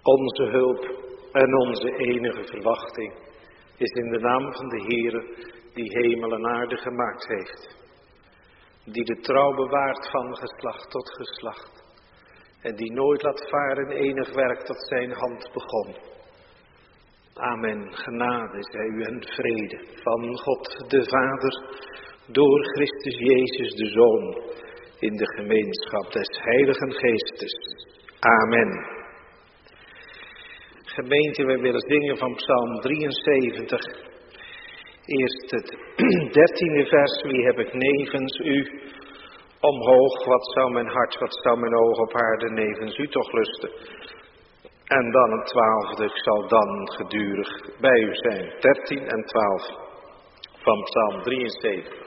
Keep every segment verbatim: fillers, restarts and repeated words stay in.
Onze hulp en onze enige verwachting is in de naam van de Heere die hemel en aarde gemaakt heeft. Die de trouw bewaart van geslacht tot geslacht. En die nooit laat varen enig werk dat zijn hand begon. Amen. Genade zij u en vrede van God de Vader door Christus Jezus de Zoon in de gemeenschap des Heiligen Geestes. Amen. Gemeente, wij willen zingen van Psalm drieënzeventig. Eerst het dertiende vers. Wie heb ik nevens u? Omhoog, wat zou mijn hart, wat zou mijn oog op aarde nevens u toch lusten? En dan het twaalfde, ik zal dan gedurig bij u zijn. dertien en twaalf van Psalm drieënzeventig.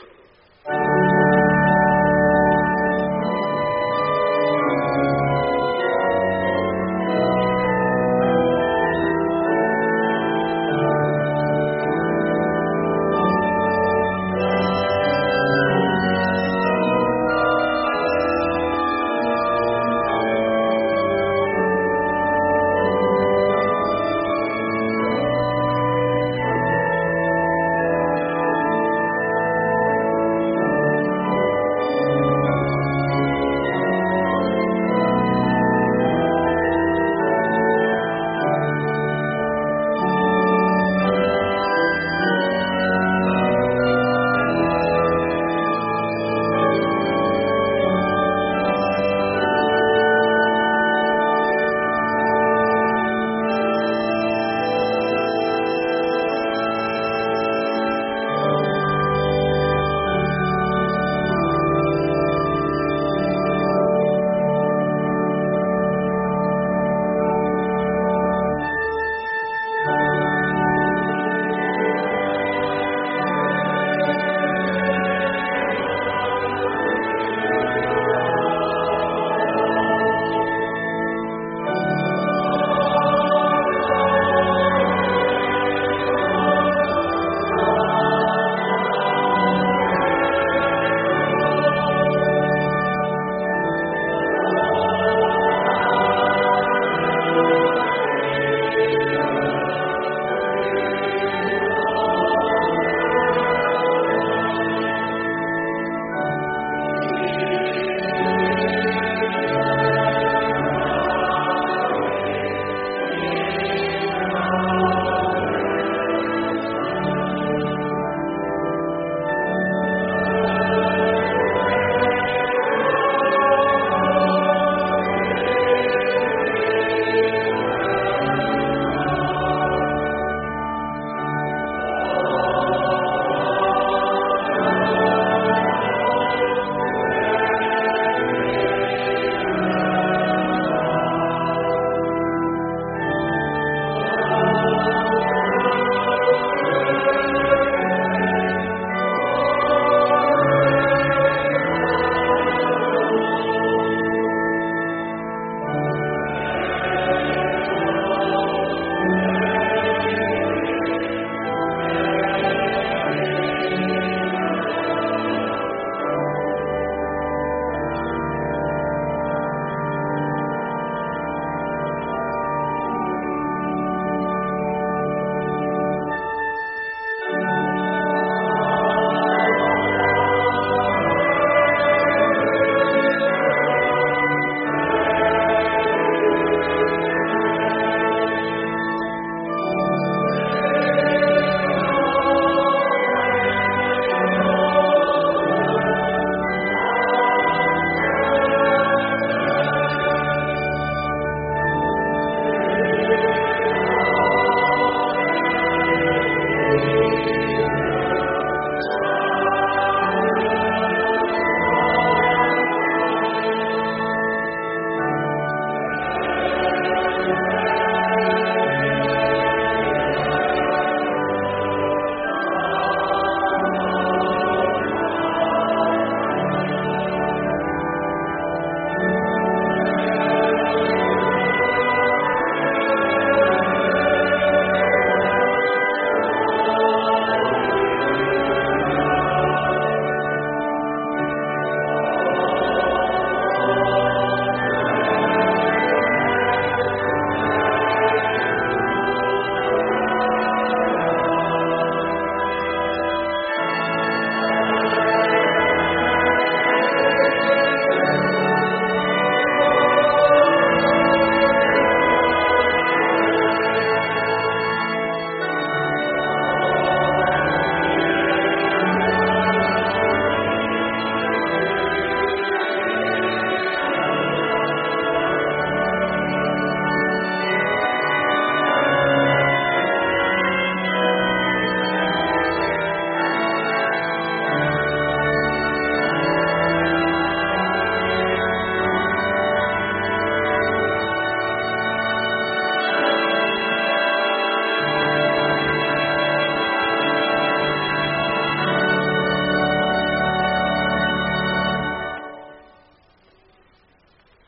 Thank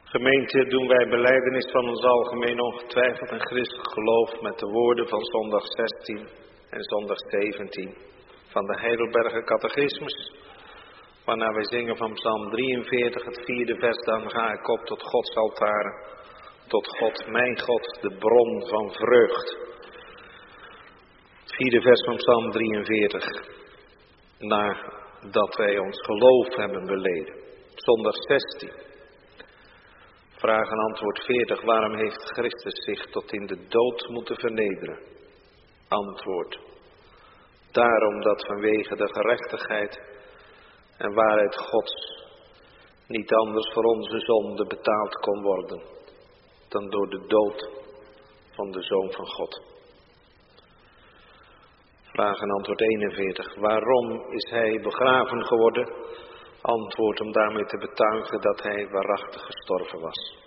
Gemeente, doen wij belijdenis van ons algemeen ongetwijfeld en christelijk geloof met de woorden van zondag zestien en zondag zeventien van de Heidelberger Catechismus, waarna wij zingen van Psalm drieënveertig, het vierde vers, dan ga ik op tot Gods altaren, tot God, mijn God, de bron van vreugd. Het vierde vers van Psalm drieënveertig, nadat wij ons geloof hebben beleden. Zondag zestien. Vraag en antwoord veertig. Waarom heeft Christus zich tot in de dood moeten vernederen? Antwoord. Daarom dat vanwege de gerechtigheid en waarheid Gods niet anders voor onze zonde betaald kon worden dan door de dood van de Zoon van God. Vraag en antwoord eenenveertig. Waarom is hij begraven geworden? Antwoord om daarmee te betuigen dat hij waarachtig gestorven was.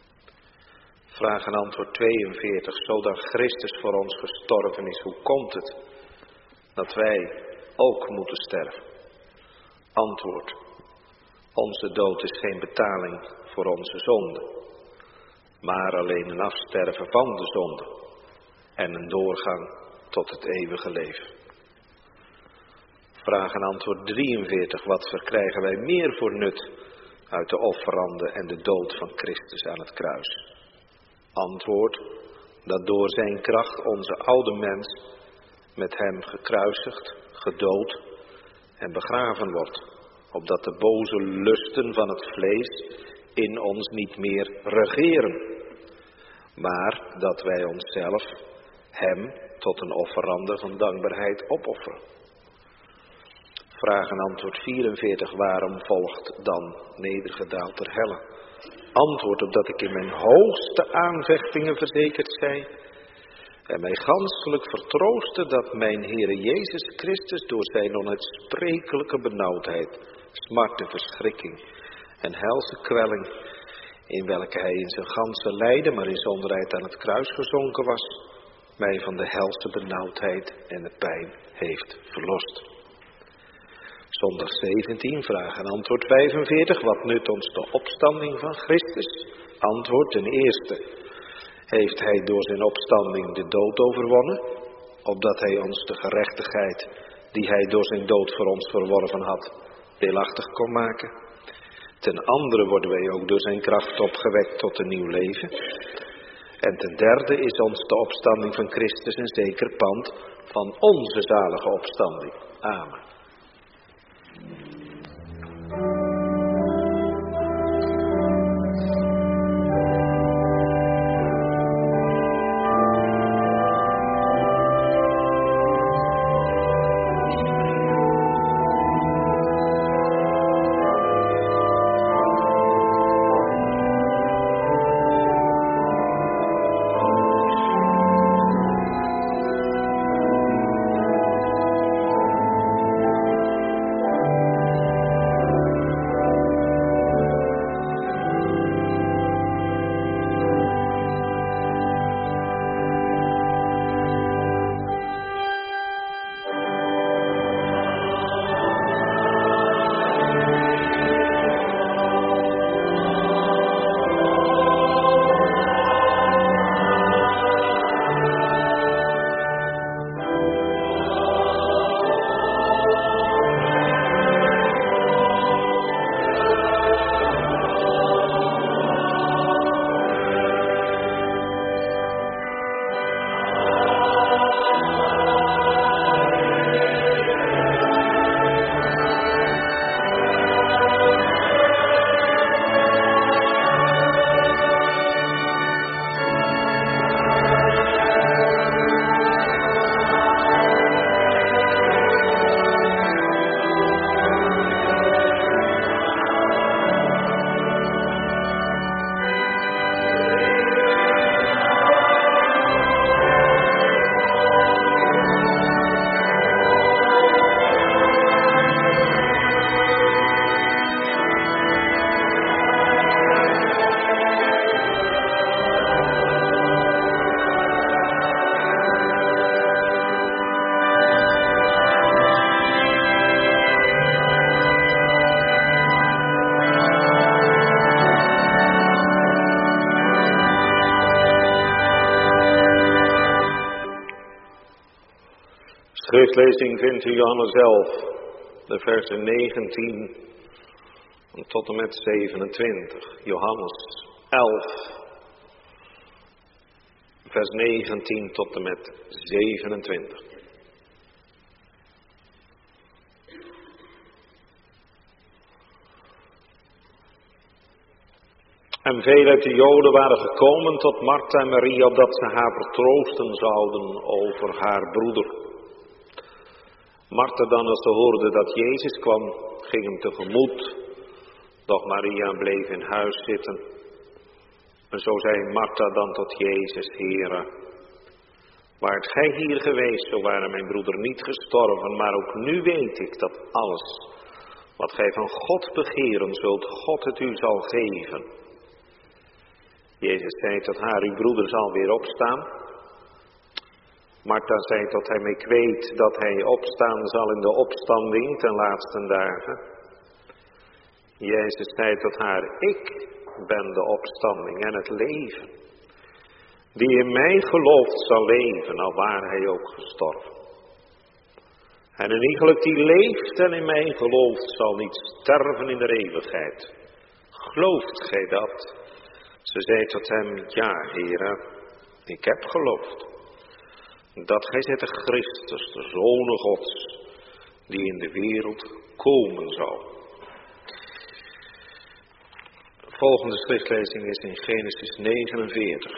Vraag en antwoord tweeënveertig. Zodat Christus voor ons gestorven is, hoe komt het dat wij ook moeten sterven? Antwoord. Onze dood is geen betaling voor onze zonde, maar alleen een afsterven van de zonde en een doorgang tot het eeuwige leven. Vraag en antwoord drieënveertig. Wat verkrijgen wij meer voor nut uit de offerande en de dood van Christus aan het kruis? Antwoord. Dat door zijn kracht onze oude mens met hem gekruisigd, gedood en begraven wordt, opdat de boze lusten van het vlees in ons niet meer regeren, maar dat wij onszelf hem tot een offerande van dankbaarheid opofferen. Vraag en antwoord vierenveertig. Waarom volgt dan nedergedaald ter helle? Antwoord. Opdat ik in mijn hoogste aanvechtingen verzekerd zij en mij ganselijk vertrooste dat mijn Heere Jezus Christus door zijn onuitsprekelijke benauwdheid, smarte, verschrikking en helse kwelling, in welke hij in zijn ganse lijden, maar in zonderheid aan het kruis gezonken was, mij van de helse benauwdheid en de pijn heeft verlost. Zondag zeventien, vraag en antwoord vijfenveertig. Wat nut ons de opstanding van Christus? Antwoord. Ten eerste heeft hij door zijn opstanding de dood overwonnen, opdat hij ons de gerechtigheid die hij door zijn dood voor ons verworven had, deelachtig kon maken. Ten andere worden wij ook door zijn kracht opgewekt tot een nieuw leven. En ten derde is ons de opstanding van Christus een zeker pand van onze zalige opstanding. Amen. schriftlezing vindt u Johannes elf, de versen negentien tot en met zevenentwintig. Johannes elf, vers negentien tot en met zevenentwintig. En veel uit de Joden waren gekomen tot Martha en Maria, opdat ze haar vertroosten zouden over haar broeder. Martha dan, als ze hoorde dat Jezus kwam, ging hem tegemoet, doch Maria bleef in huis zitten. En zo zei Martha dan tot Jezus: Heere, waart gij hier geweest, zo waren mijn broeder niet gestorven, maar ook nu weet ik dat alles wat gij van God begeren zult, God het u zal geven. Jezus zei tot haar: uw broeder zal weer opstaan. Martha zei tot hem: ik weet dat hij opstaan zal in de opstanding ten laatste dagen. Jezus zei tot haar: ik ben de opstanding en het leven. Die in mij gelooft zal leven, al waar hij ook gestorven. En een iegelijk die leeft en in mij gelooft, zal niet sterven in de eeuwigheid. Gelooft gij dat? Ze zei tot hem: ja, Heere, ik heb geloofd dat gij zijt de Christus, de Zoon Gods, die in de wereld komen zal. De volgende schriftlezing is in Genesis negenenveertig.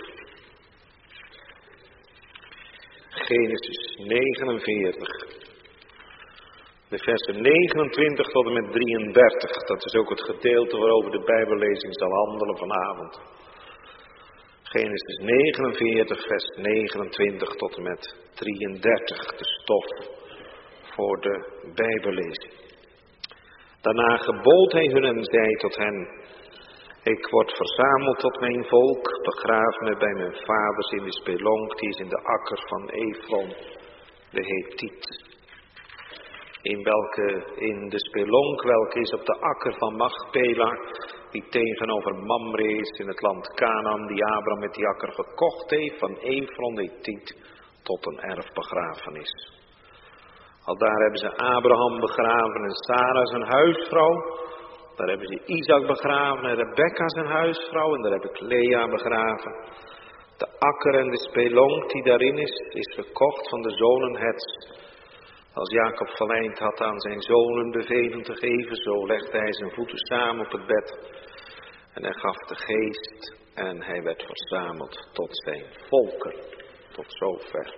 Genesis negenenveertig. De versen negenentwintig tot en met drieëndertig. Dat is ook het gedeelte waarover de Bijbellezing zal handelen vanavond. Genesis negenenveertig, vers negenentwintig tot en met drieëndertig. De stof voor de Bijbellezing. Daarna gebood hij hun en zei tot hen: ik word verzameld tot mijn volk, begraaf me bij mijn vaders in de spelonk, die is in de akker van Efron, de Hethiet. In welke, in de spelonk, welke is op de akker van Machpela, die tegenover Mamre is in het land Canaan, die Abraham met die akker gekocht heeft van Efron, de Hethiet, tot een erfbegrafenis. Al daar hebben ze Abraham begraven en Sarah zijn huisvrouw. Daar hebben ze Isaac begraven en Rebekka zijn huisvrouw. En daar heb ik Lea begraven. De akker en de spelonk die daarin is, is gekocht van de zonen Hets. Als Jacob verleend had aan zijn zonen bevelen te geven, zo legde hij zijn voeten samen op het bed. En hij gaf de geest en hij werd verzameld tot zijn volken. Tot zover.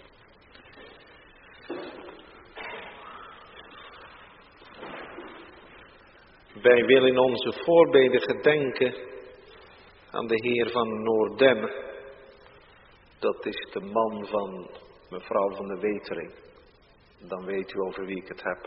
Wij willen in onze voorbeden gedenken aan de heer van Noordemme. Dat is de man van mevrouw van de Wetering. Dan weet u over wie ik het heb.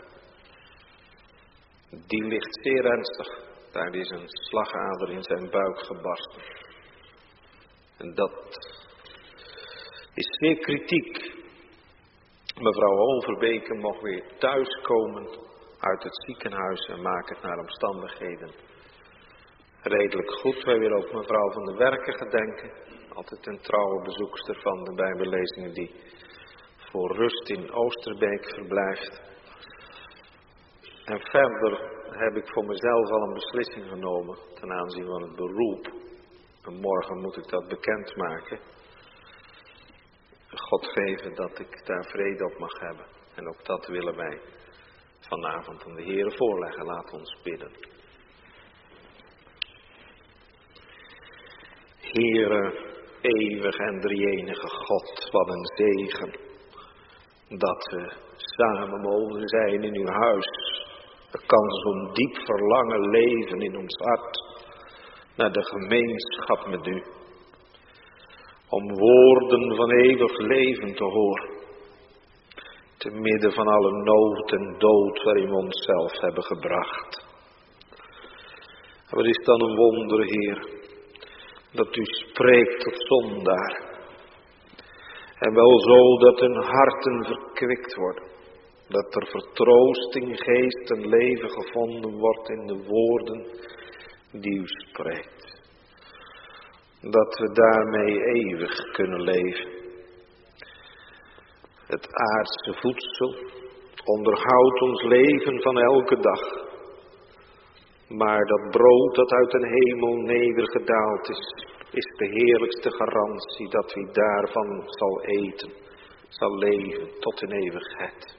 Die ligt zeer ernstig. Daar is een slagader in zijn buik gebarsten. En dat is zeer kritiek. Mevrouw Overbeke mocht weer thuiskomen uit het ziekenhuis en maak het naar omstandigheden redelijk goed. Wij willen ook mevrouw van der Werken gedenken. Altijd een trouwe bezoekster van de Bijbellezingen die voor rust in Oosterbeek verblijft. En verder heb ik voor mezelf al een beslissing genomen ten aanzien van het beroep. En morgen moet ik dat bekendmaken. God geven dat ik daar vrede op mag hebben. En ook dat willen wij vanavond aan de Heere voorleggen. Laat ons bidden. Heere, eeuwig en drie-enige God, wat een zegen dat we samen mogen zijn in uw huis. Er kan zo'n diep verlangen leven in ons hart naar de gemeenschap met u. Om woorden van eeuwig leven te horen. Te midden van alle nood en dood waarin we onszelf hebben gebracht. En wat is dan een wonder, Heer, dat u spreekt tot zondaar. En wel zo dat hun harten verkwikt worden. Dat er vertroosting, geest en leven gevonden wordt in de woorden die u spreekt. Dat we daarmee eeuwig kunnen leven. Het aardse voedsel onderhoudt ons leven van elke dag. Maar dat brood dat uit de hemel nedergedaald is, is de heerlijkste garantie dat wie daarvan zal eten, zal leven tot in eeuwigheid.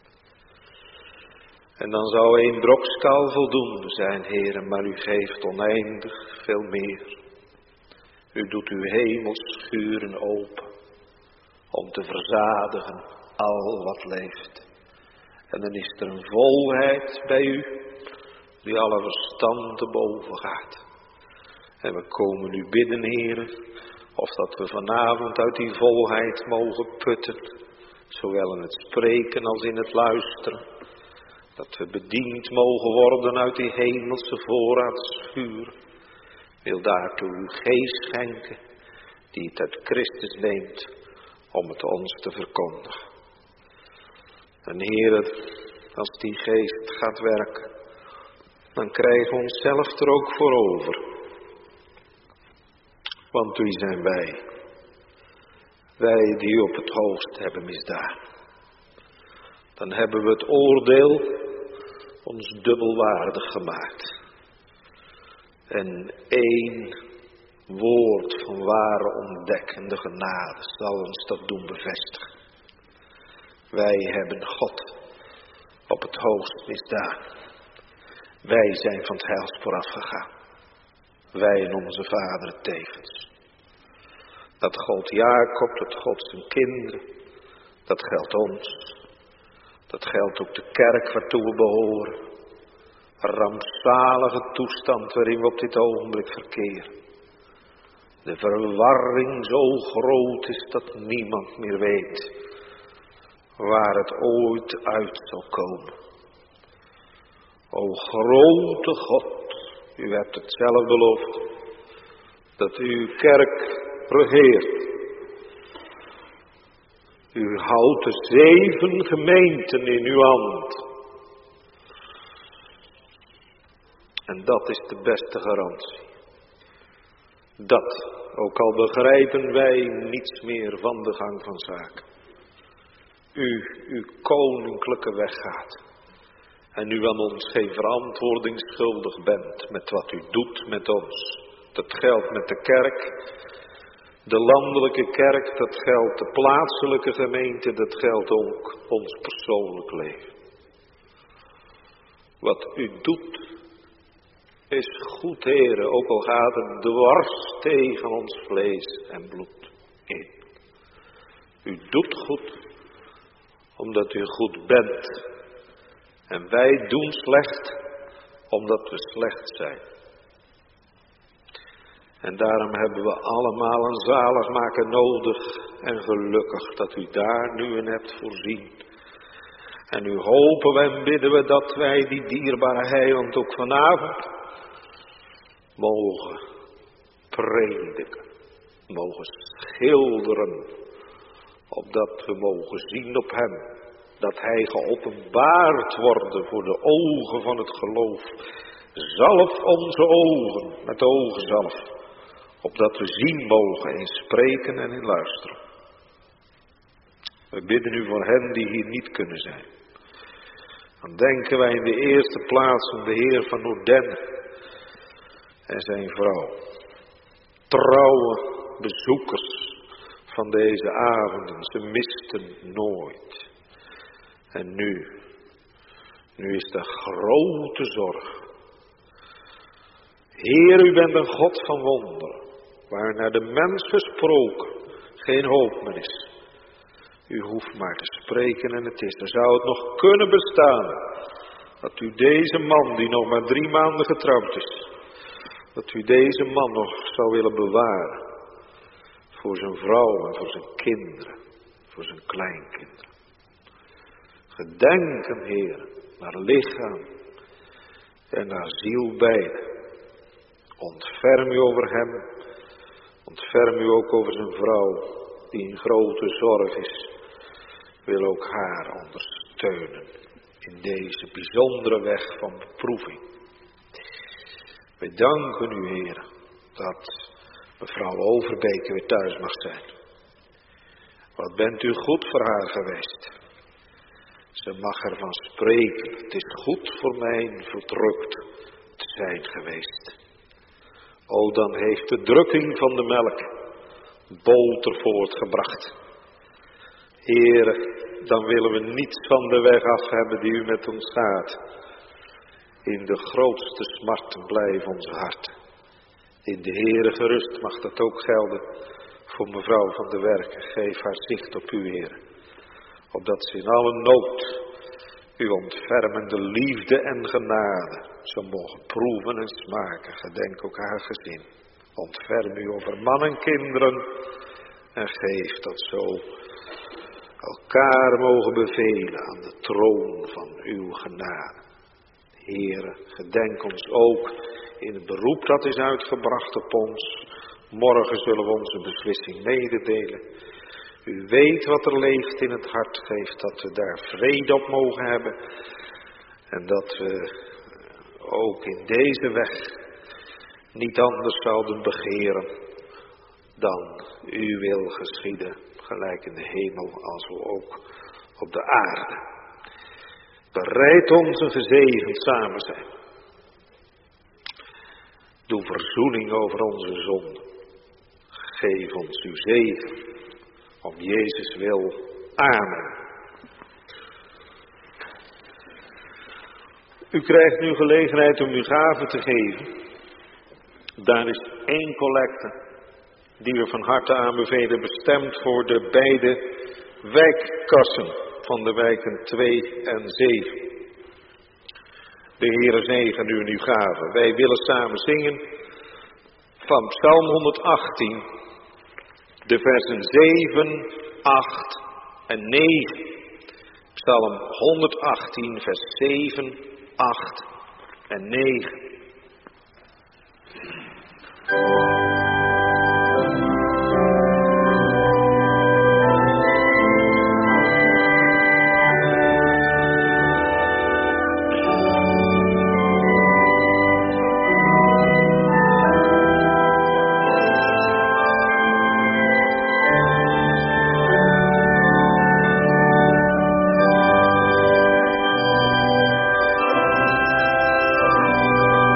En dan zou één brokskaal voldoende zijn, heren, maar u geeft oneindig veel meer. U doet uw hemelschuren open om te verzadigen al wat leeft. En dan is er een volheid bij u die alle verstand te boven gaat. En we komen u bidden, heren, of dat we vanavond uit die volheid mogen putten, zowel in het spreken als in het luisteren. Dat we bediend mogen worden uit die hemelse voorraadsvuur. Wil daartoe uw geest schenken, die het uit Christus neemt, om het ons te verkondigen. En heren, als die geest gaat werken, dan krijgen we onszelf er ook voor over. Want wie zijn wij? Wij die op het hoogst hebben misdaan. Dan hebben we het oordeel ons dubbelwaardig gemaakt. En één woord van ware ontdekkende genade zal ons dat doen bevestigen. Wij hebben God op het hoogst misdaan. Wij zijn van het heilspoor afgegaan. Wij en onze vader tevens. Dat gold Jacob, dat gold zijn kinderen. Dat geldt ons. Dat geldt ook de kerk waartoe we behoren. Een rampzalige toestand waarin we op dit ogenblik verkeren. De verwarring zo groot is dat niemand meer weet waar het ooit uit zal komen. O grote God, u hebt het zelf beloofd, dat u uw kerk regeert. U houdt de zeven gemeenten in uw hand. En dat is de beste garantie. Dat, ook al begrijpen wij niets meer van de gang van zaken. U, uw koninklijke weg gaat. En u aan ons geen verantwoording schuldig bent met wat u doet met ons. Dat geldt met de kerk, de landelijke kerk, dat geldt de plaatselijke gemeente, dat geldt ook ons persoonlijk leven. Wat u doet is goed, heren, ook al gaat het dwars tegen ons vlees en bloed in. U doet goed, omdat u goed bent. En wij doen slecht, omdat we slecht zijn. En daarom hebben we allemaal een zaligmaker nodig. En gelukkig dat u daar nu in hebt voorzien. En nu hopen we en bidden we dat wij die dierbare heiland ook vanavond mogen prediken. Mogen schilderen. Opdat we mogen zien op hem. Dat hij geopenbaard wordt voor de ogen van het geloof. Zalf onze ogen met ogenzalf. Opdat we zien mogen in spreken en in luisteren. We bidden u voor hen die hier niet kunnen zijn. Dan denken wij in de eerste plaats aan de Heer van Oudenne en zijn vrouw. Trouwe bezoekers van deze avonden. Ze misten nooit. En nu, nu is de grote zorg. Heer, u bent een God van wonderen, waar naar de mens gesproken geen hoop meer is. U hoeft maar te spreken en het is. Er zou het nog kunnen bestaan, dat u deze man, die nog maar drie maanden getrouwd is, dat u deze man nog zou willen bewaren. Voor zijn vrouw en voor zijn kinderen, voor zijn kleinkinderen. Gedenk hem, Heer, naar lichaam en naar ziel beide. Ontferm u over hem, ontferm u ook over zijn vrouw, die in grote zorg is. Wil ook haar ondersteunen in deze bijzondere weg van beproeving. Wij danken u, Heer, dat mevrouw Overbeke weer thuis mag zijn. Wat bent u goed voor haar geweest. Ze mag ervan spreken. Het is goed voor mij verdrukt te zijn geweest. O, dan heeft de drukking van de melk boter voortgebracht. Heere, dan willen we niets van de weg af hebben die u met ons gaat. In de grootste smart blijft ons hart. In de Heere gerust mag dat ook gelden voor mevrouw van de Werken. Geef haar zicht op u, Heere. Opdat ze in alle nood uw ontfermende liefde en genade zo mogen proeven en smaken. Gedenk ook haar gezin. Ontferm u over man en kinderen. En geef dat zo elkaar mogen bevelen aan de troon van uw genade. Heere, gedenk ons ook in het beroep dat is uitgebracht op ons. Morgen zullen we onze beslissing mededelen. U weet wat er leeft in het hart, geeft dat we daar vrede op mogen hebben. En dat we ook in deze weg niet anders zouden begeren dan uw wil geschieden, gelijk in de hemel als we ook op de aarde. Bereid ons een gezegend samen zijn. Doe verzoening over onze zonden. Geef ons uw zegen. Om Jezus wil. Amen. U krijgt nu gelegenheid om uw gaven te geven. Daar is één collecte die we van harte aanbevelen, bestemd voor de beide wijkkassen van de wijken twee en zeven. De Heere zegen u en uw gaven. Wij willen samen zingen van Psalm honderdachttien, de versen zeven, acht en negen. Psalm honderdachttien, vers zeven, acht en negen. Thank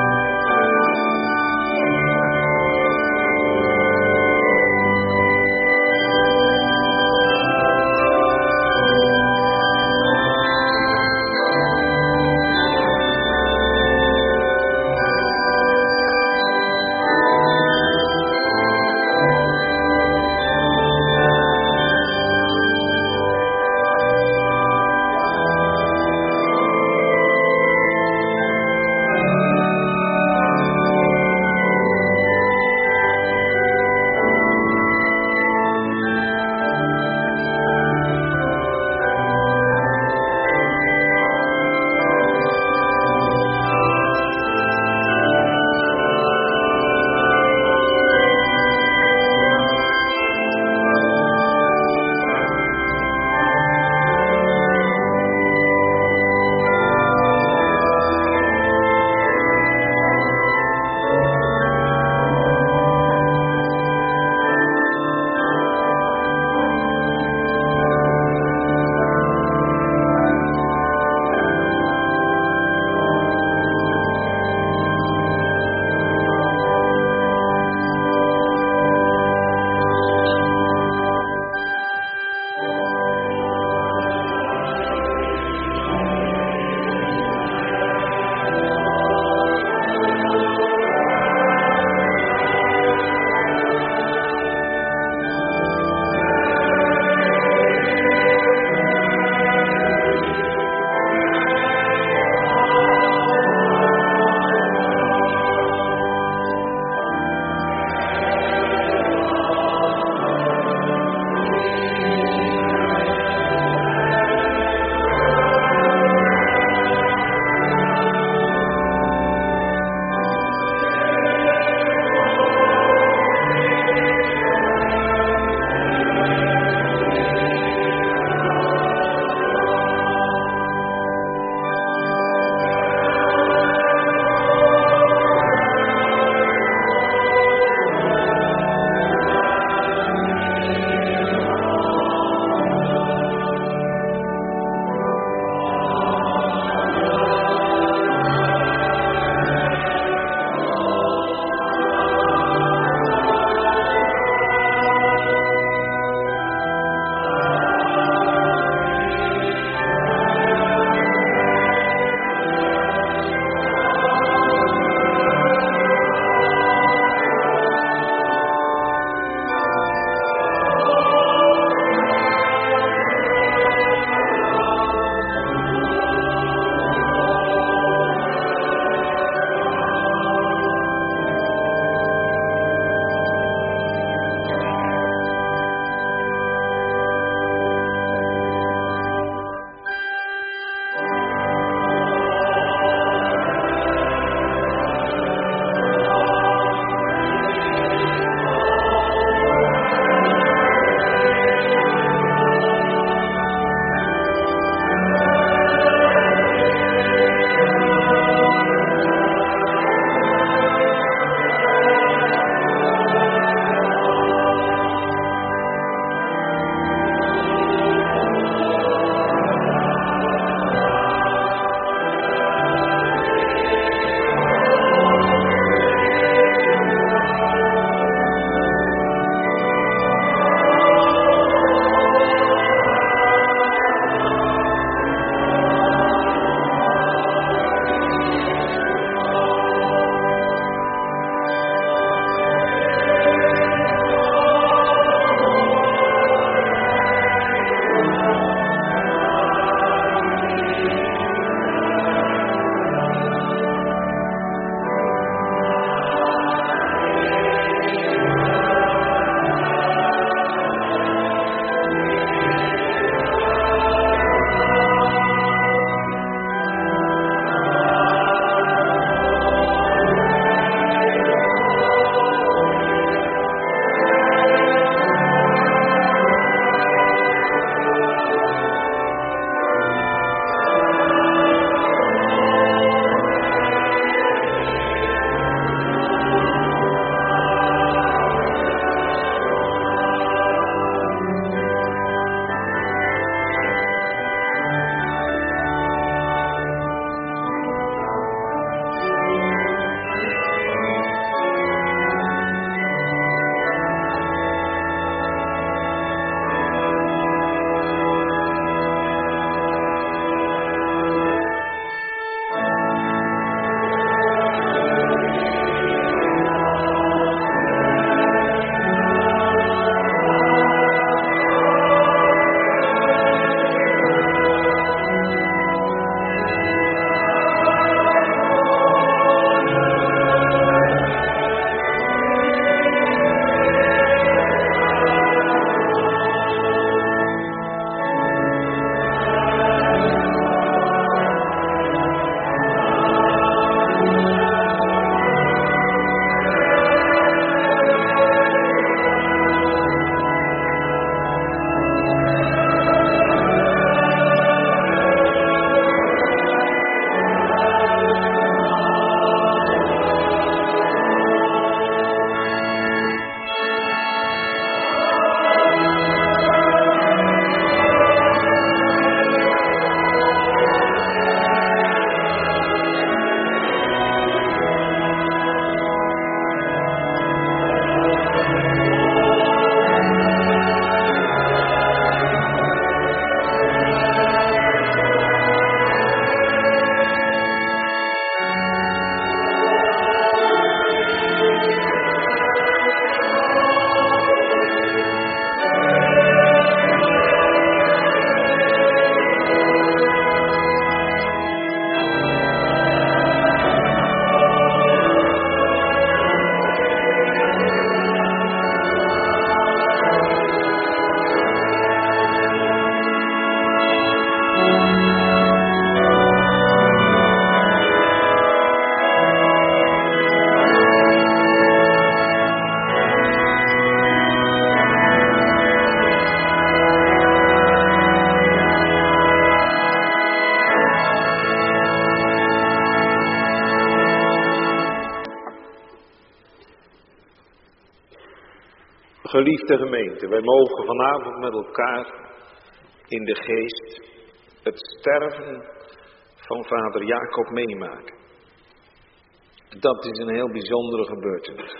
Geliefde gemeente, wij mogen vanavond met elkaar in de geest het sterven van vader Jacob meemaken. Dat is een heel bijzondere gebeurtenis.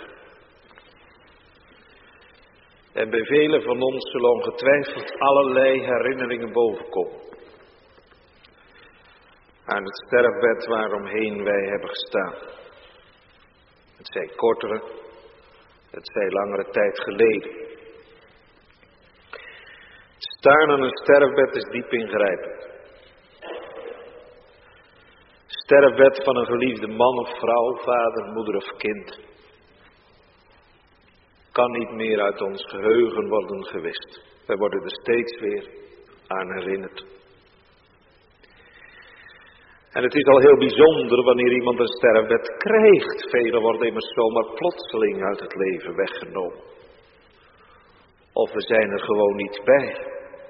En bij velen van ons zullen ongetwijfeld allerlei herinneringen bovenkomen. Aan het sterfbed waaromheen wij hebben gestaan. Het zij kortere, het zij langere tijd geleden. Staan aan een sterfbed is diep ingrijpend. Sterfbed van een geliefde man of vrouw, vader, moeder of kind. Kan niet meer uit ons geheugen worden gewist. Wij worden er steeds weer aan herinnerd. En het is al heel bijzonder wanneer iemand een sterfbed krijgt. Velen worden immers zomaar plotseling uit het leven weggenomen. Of we zijn er gewoon niet bij.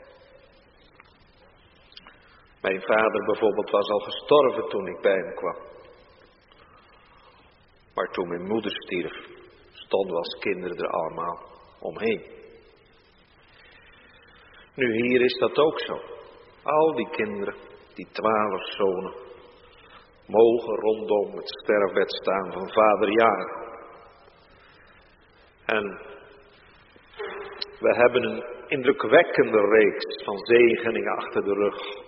Mijn vader bijvoorbeeld was al gestorven toen ik bij hem kwam. Maar toen mijn moeder stierf, stonden we als kinderen er allemaal omheen. Nu hier is dat ook zo. Al die kinderen, die twaalf zonen, mogen rondom het sterfbed staan van vader Jacob. En we hebben een indrukwekkende reeks van zegeningen achter de rug.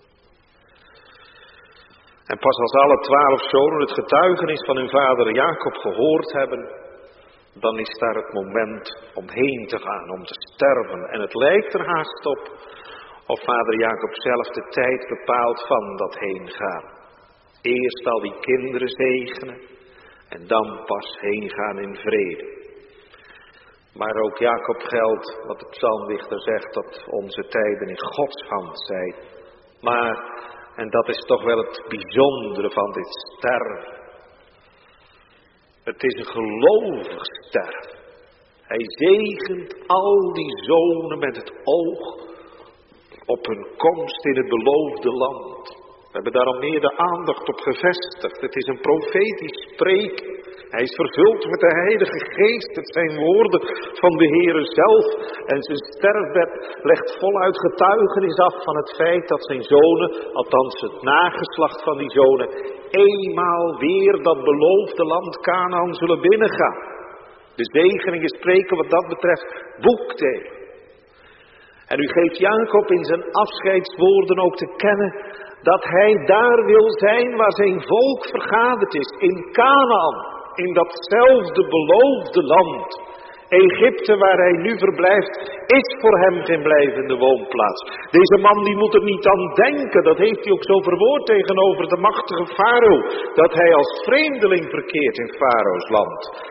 En pas als alle twaalf zonen het getuigenis van hun vader Jacob gehoord hebben, dan is daar het moment om heen te gaan, om te sterven. En het lijkt er haast op of vader Jacob zelf de tijd bepaalt van dat heen gaan. Eerst al die kinderen zegenen en dan pas heen gaan in vrede. Maar ook Jacob geldt wat de psalmdichter zegt, dat onze tijden in Gods hand zijn. Maar, en dat is toch wel het bijzondere van dit sterven. Het is een gelovig sterven. Hij zegent al die zonen met het oog op hun komst in het beloofde land. We hebben daar al meer de aandacht op gevestigd. Het is een profetisch spreken. Hij is vervuld met de Heilige Geest. Het zijn woorden van de Heere zelf. En zijn sterfbed legt voluit getuigenis af van het feit dat zijn zonen, althans het nageslacht van die zonen, eenmaal weer dat beloofde land Kanaan zullen binnengaan. De zegeningen spreken wat dat betreft boekdelen. En u geeft Jacob in zijn afscheidswoorden ook te kennen dat hij daar wil zijn waar zijn volk vergaderd is. In Kanaan, in datzelfde beloofde land. Egypte waar hij nu verblijft, is voor hem geen blijvende woonplaats. Deze man die moet er niet aan denken, dat heeft hij ook zo verwoord tegenover de machtige farao, dat hij als vreemdeling verkeert in Farao's land.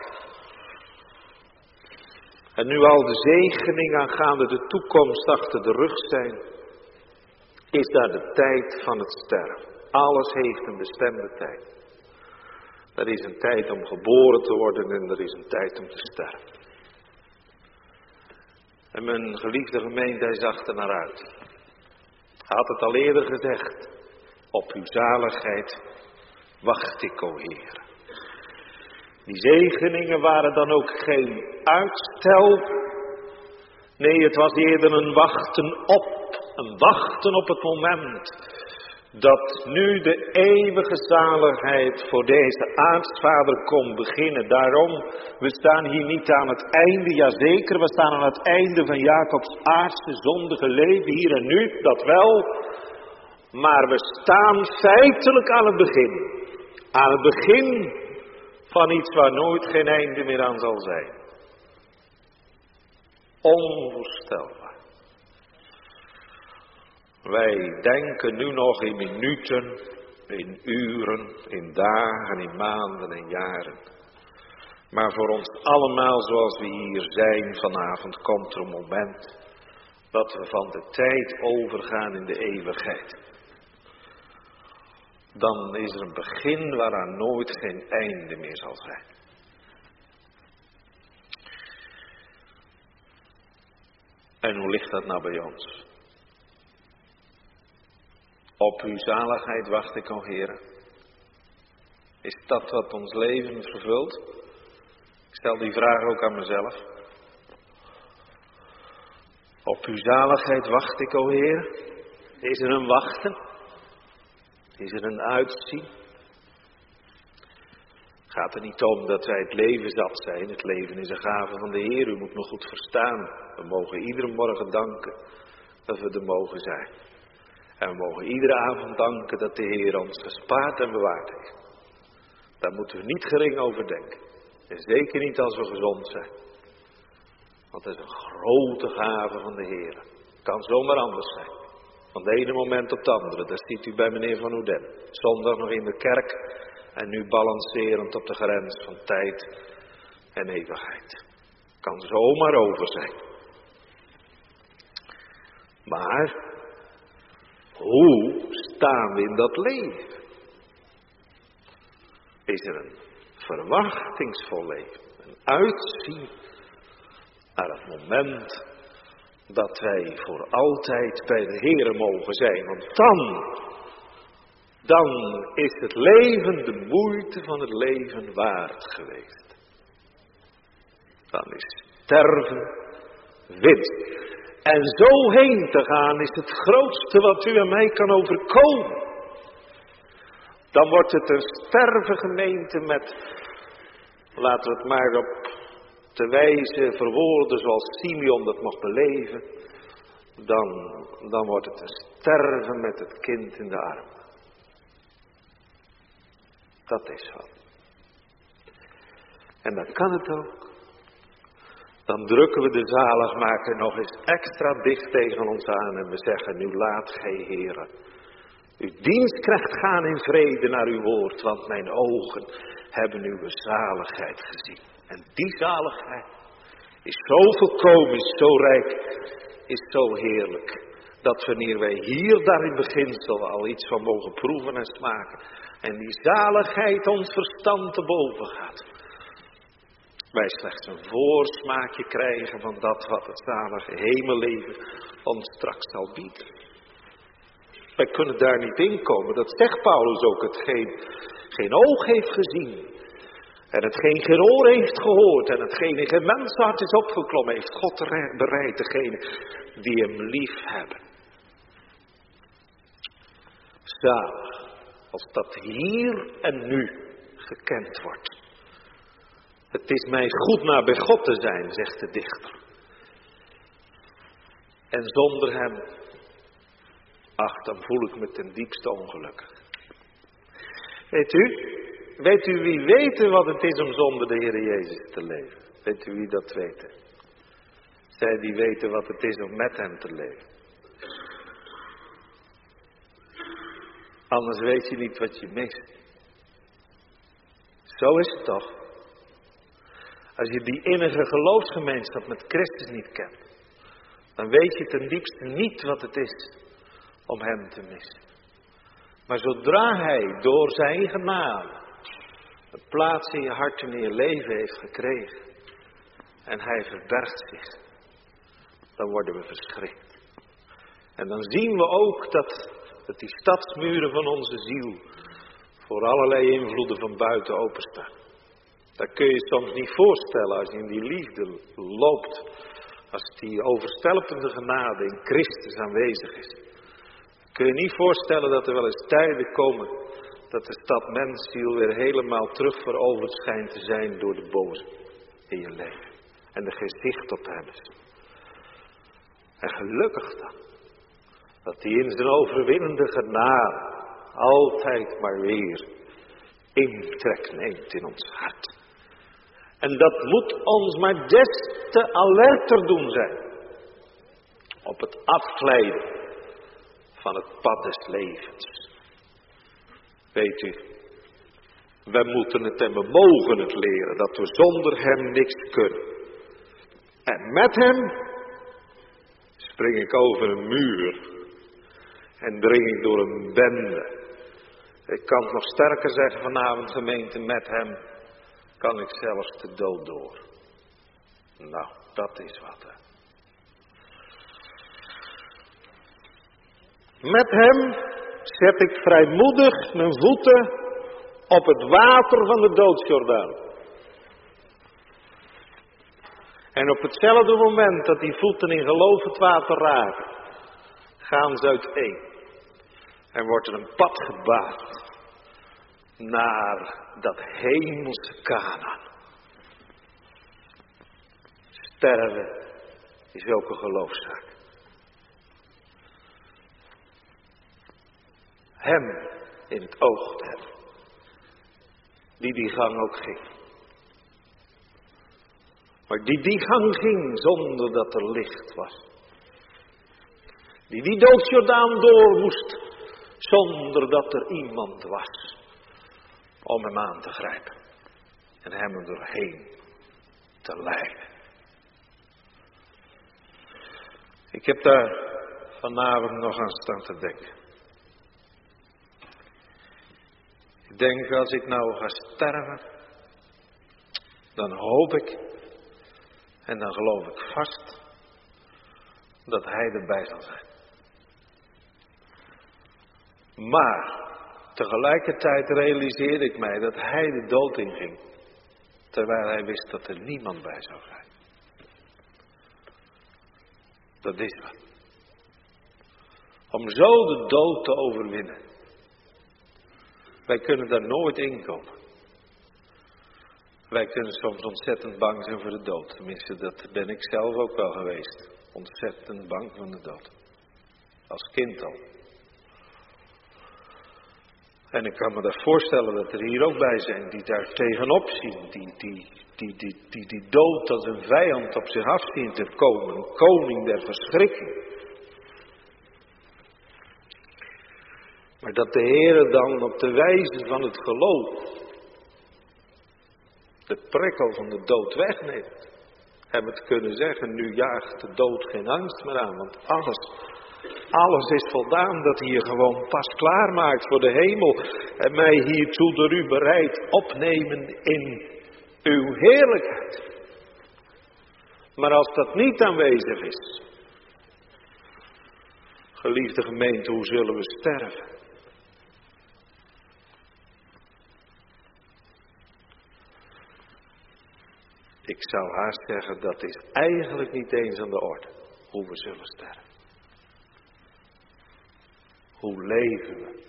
En nu al de zegeningen aangaande de toekomst achter de rug zijn, is daar de tijd van het sterven. Alles heeft een bestemde tijd. Er is een tijd om geboren te worden en er is een tijd om te sterven. En mijn geliefde gemeente, hij zag er naar uit. Hij had het al eerder gezegd. Op uw zaligheid wacht ik, o Heer. Die zegeningen waren dan ook geen uitstel. Nee, het was eerder een wachten op. Een wachten op het moment dat nu de eeuwige zaligheid voor deze aartsvader kon beginnen. Daarom, we staan hier niet aan het einde, jazeker, we staan aan het einde van Jacobs aardse zondige leven, hier en nu, dat wel. Maar we staan feitelijk aan het begin. Aan het begin van iets waar nooit geen einde meer aan zal zijn. Onvoorstelbaar. Wij denken nu nog in minuten, in uren, in dagen, in maanden en jaren. Maar voor ons allemaal zoals we hier zijn vanavond komt er een moment dat we van de tijd overgaan in de eeuwigheid. Dan is er een begin waaraan nooit geen einde meer zal zijn. En hoe ligt dat nou bij ons? Op uw zaligheid wacht ik, o Heere. Is dat wat ons leven vervult? Ik stel die vraag ook aan mezelf. Op uw zaligheid wacht ik, o Heer. Is er een wachten? Is er een uitzien? Het gaat er niet om dat wij het leven zat zijn. Het leven is een gave van de Heer. U moet me goed verstaan. We mogen iedere morgen danken dat we er mogen zijn. En we mogen iedere avond danken dat de Heer ons gespaard en bewaard heeft. Daar moeten we niet gering over denken. En zeker niet als we gezond zijn. Want dat is een grote gave van de Heer. Het kan zomaar anders zijn. Van de ene moment op het andere. Dat ziet u bij meneer Van Ouden. Zondag nog in de kerk. En nu balancerend op de grens van tijd en eeuwigheid. Kan zomaar over zijn. Maar hoe staan we in dat leven? Is er een verwachtingsvol leven? Een uitzien naar het moment dat wij voor altijd bij de Heere mogen zijn. Want dan, dan is het leven de moeite van het leven waard geweest. Dan is sterven winst. En zo heen te gaan is het grootste wat u en mij kan overkomen. Dan wordt het een stervengemeente met, laten we het maar op te wijze verwoorden zoals Simeon dat mocht beleven. Dan, dan wordt het een sterven met het kind in de armen. Dat is wat. En dan kan het ook. Dan drukken we de zaligmaker nog eens extra dicht tegen ons aan en we zeggen, nu laat gij Heere uw dienstknecht gaan in vrede naar uw woord, want mijn ogen hebben uw zaligheid gezien. En die zaligheid is zo volkomen, is zo rijk, is zo heerlijk, dat wanneer wij hier daar in beginsel al iets van mogen proeven en smaken, en die zaligheid ons verstand te boven gaat, wij slechts een voorsmaakje krijgen van dat wat het zalige hemelleven ons straks zal bieden. Wij kunnen daar niet in komen. Dat zegt Paulus ook. Hetgeen geen oog heeft gezien. En hetgeen geen oor heeft gehoord. En hetgeen in geen menshart is opgeklommen. Heeft God bereid. Degene die hem lief hebben. Zalig. Als dat hier en nu gekend wordt. Het is mij goed naar bij God te zijn, zegt de dichter. En zonder hem, ach, dan voel ik me ten diepste ongelukkig. Weet u, weet u wie weet wat het is om zonder de Heer Jezus te leven? Weet u wie dat weet? Zij die weten wat het is om met hem te leven. Anders weet je niet wat je mist. Zo is het toch? Als je die innige geloofsgemeenschap met Christus niet kent, dan weet je ten diepste niet wat het is om hem te missen. Maar zodra hij door zijn genade een plaats in je hart en in je leven heeft gekregen en hij verbergt zich, dan worden we verschrikt. En dan zien we ook dat, dat die stadsmuren van onze ziel voor allerlei invloeden van buiten openstaan. Dat kun je je soms niet voorstellen als je in die liefde loopt. Als die overstelpende genade in Christus aanwezig is. Kun je niet voorstellen dat er wel eens tijden komen dat de stad mensziel weer helemaal terug veroverd schijnt te zijn door de boze in je leven. En er geen zicht op hebben. En gelukkig dan. Dat hij in zijn overwinnende genade altijd maar weer intrek neemt in ons hart. En dat moet ons maar des te alerter doen zijn. Op het afglijden van het pad des levens. Weet u, we moeten het en we mogen het leren. Dat we zonder hem niks kunnen. En met hem spring ik over een muur. En dring ik door een bende. Ik kan het nog sterker zeggen vanavond, gemeente, met hem kan ik zelfs de dood door. Nou, dat is wat. Hè. Met hem zet ik vrijmoedig mijn voeten op het water van de doodsjordaan. En op hetzelfde moment dat die voeten in geloof het water raken, gaan ze uiteen. En wordt er een pad gebaand naar dat hemelse Kanaan. Sterven is ook een geloofszaak. Hem in het oog te hebben, die die gang ook ging. Maar die die gang ging zonder dat er licht was. Die die doodsjordaan door moest zonder dat er iemand was om hem aan te grijpen en hem er doorheen te leiden. Ik heb daar vanavond nog aan staan te denken. Ik denk, als ik nou ga sterven, dan hoop ik en dan geloof ik vast dat hij erbij zal zijn. Maar tegelijkertijd realiseerde ik mij dat hij de dood inging, terwijl hij wist dat er niemand bij zou zijn. Dat is wat. Om zo de dood te overwinnen. Wij kunnen daar nooit in komen. Wij kunnen soms ontzettend bang zijn voor de dood. Tenminste, dat ben ik zelf ook wel geweest. Ontzettend bang voor de dood. Als kind al. En ik kan me daar voorstellen dat er hier ook bij zijn die daar tegenop zien. Die die, die, die, die, die dood als een vijand op zich af zien te komen. Een koning der verschrikking. Maar dat de Heer dan op de wijze van het geloof de prikkel van de dood wegneemt. Hem het kunnen zeggen, nu jaagt de dood geen angst meer aan. Want alles, alles is voldaan dat hij je gewoon pas klaarmaakt voor de hemel. En mij hiertoe door u bereid opnemen in uw heerlijkheid. Maar als dat niet aanwezig is, geliefde gemeente, hoe zullen we sterven? Ik zou haast zeggen, dat is eigenlijk niet eens aan de orde, hoe we zullen sterven. Hoe leven we?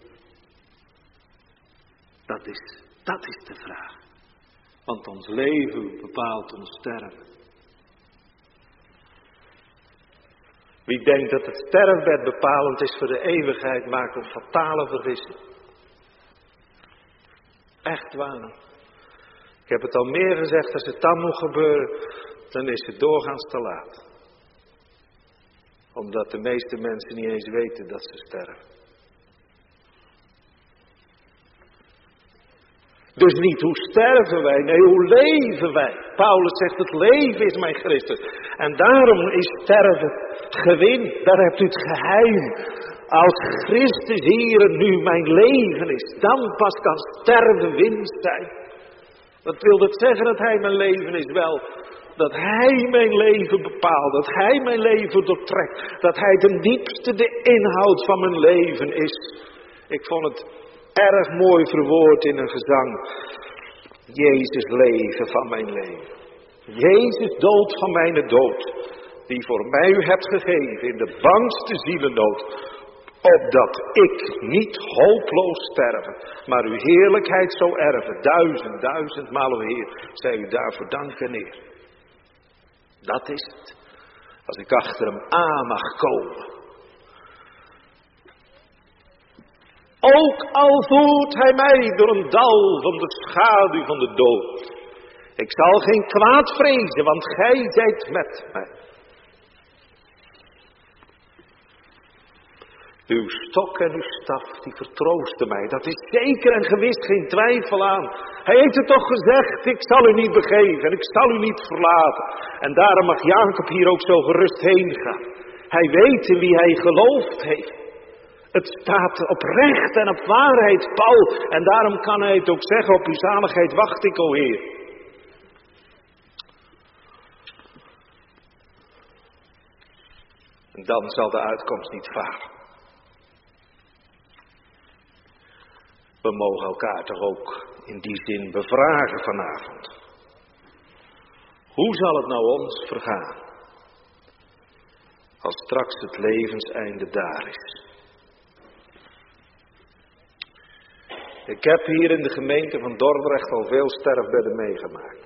Dat is, dat is de vraag. Want ons leven bepaalt ons sterven. Wie denkt dat het sterfbed bepalend is voor de eeuwigheid, maakt een fatale vergissing. Echt waar. Ik heb het al meer gezegd, als het dan moet gebeuren, dan is het doorgaans te laat. Omdat de meeste mensen niet eens weten dat ze sterven. Dus niet hoe sterven wij, nee hoe leven wij. Paulus zegt het leven is mijn Christus. En daarom is sterven gewin, daar hebt u het geheim. Als Christus hier nu mijn leven is, dan pas kan sterven winst zijn. Wat wil dat zeggen dat hij mijn leven is? Wel, dat hij mijn leven bepaalt, dat hij mijn leven doortrekt. Dat hij ten diepste de inhoud van mijn leven is. Ik vond het erg mooi verwoord in een gezang. Jezus leven van mijn leven. Jezus dood van mijn dood. Die voor mij u hebt gegeven in de bangste zielennood. Opdat ik niet hopeloos sterven, maar uw heerlijkheid zou erven. Duizend, duizendmaal, o Heer, zij u daarvoor danken, Heer. Dat is het. Als ik achter hem aan mag komen. Ook al voert hij mij door een dal van de schaduw van de dood. Ik zal geen kwaad vrezen, want gij zijt met mij. Uw stok en uw staf, die vertroosten mij. Dat is zeker en gewis geen twijfel aan. Hij heeft het toch gezegd, ik zal u niet begeven en ik zal u niet verlaten. En daarom mag Jacob hier ook zo gerust heen gaan. Hij weet in wie hij geloofd heeft. Het staat op recht en op waarheid, Paul. En daarom kan hij het ook zeggen, op uw zaligheid wacht ik, o Heer. En dan zal de uitkomst niet falen. We mogen elkaar toch ook in die zin bevragen vanavond. Hoe zal het nou ons vergaan, als straks het levenseinde daar is? Ik heb hier in de gemeente van Dordrecht al veel sterfbedden meegemaakt.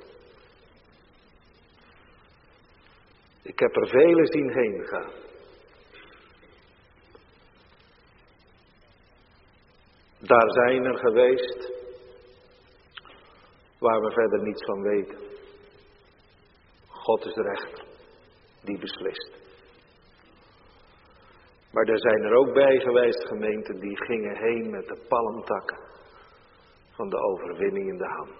Ik heb er vele zien heen gaan. Daar zijn er geweest waar we verder niets van weten. God is de rechter, die beslist. Maar er zijn er ook bij geweest gemeenten die gingen heen met de palmtakken van de overwinning in de handen.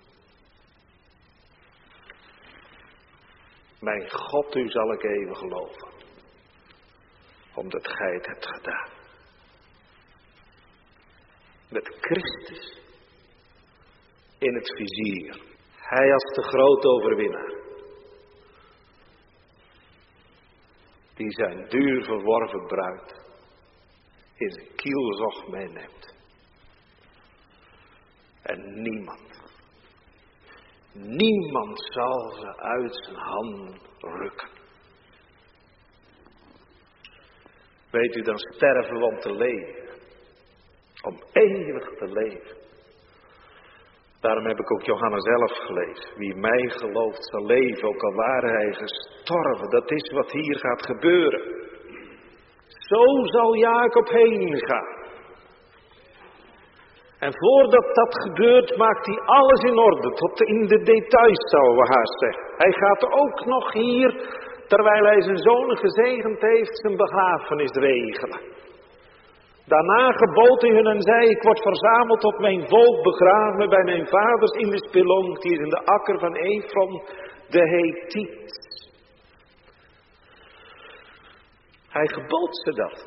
Mijn God, u zal ik even geloven, omdat gij het hebt gedaan. Met Christus in het vizier. Hij als de grote overwinnaar. Die zijn duur verworven bruid in zijn kielzog meeneemt. En niemand, niemand zal ze uit zijn handen rukken. Weet u, dan sterven we om te leven. Om eeuwig te leven. Daarom heb ik ook Johannes elf gelezen. Wie mij gelooft zal leven, ook al ware hij gestorven. Dat is wat hier gaat gebeuren. Zo zal Jacob heen gaan. En voordat dat gebeurt, maakt hij alles in orde. Tot in de details, zouden we haast zeggen. Hij gaat ook nog hier, terwijl hij zijn zonen gezegend heeft, zijn begrafenis regelen. Daarna gebood hij hun en zei, ik word verzameld tot mijn volk begraven bij mijn vaders in de spelonk, die is in de akker van Efron, de Hethiet. Hij gebood ze dat.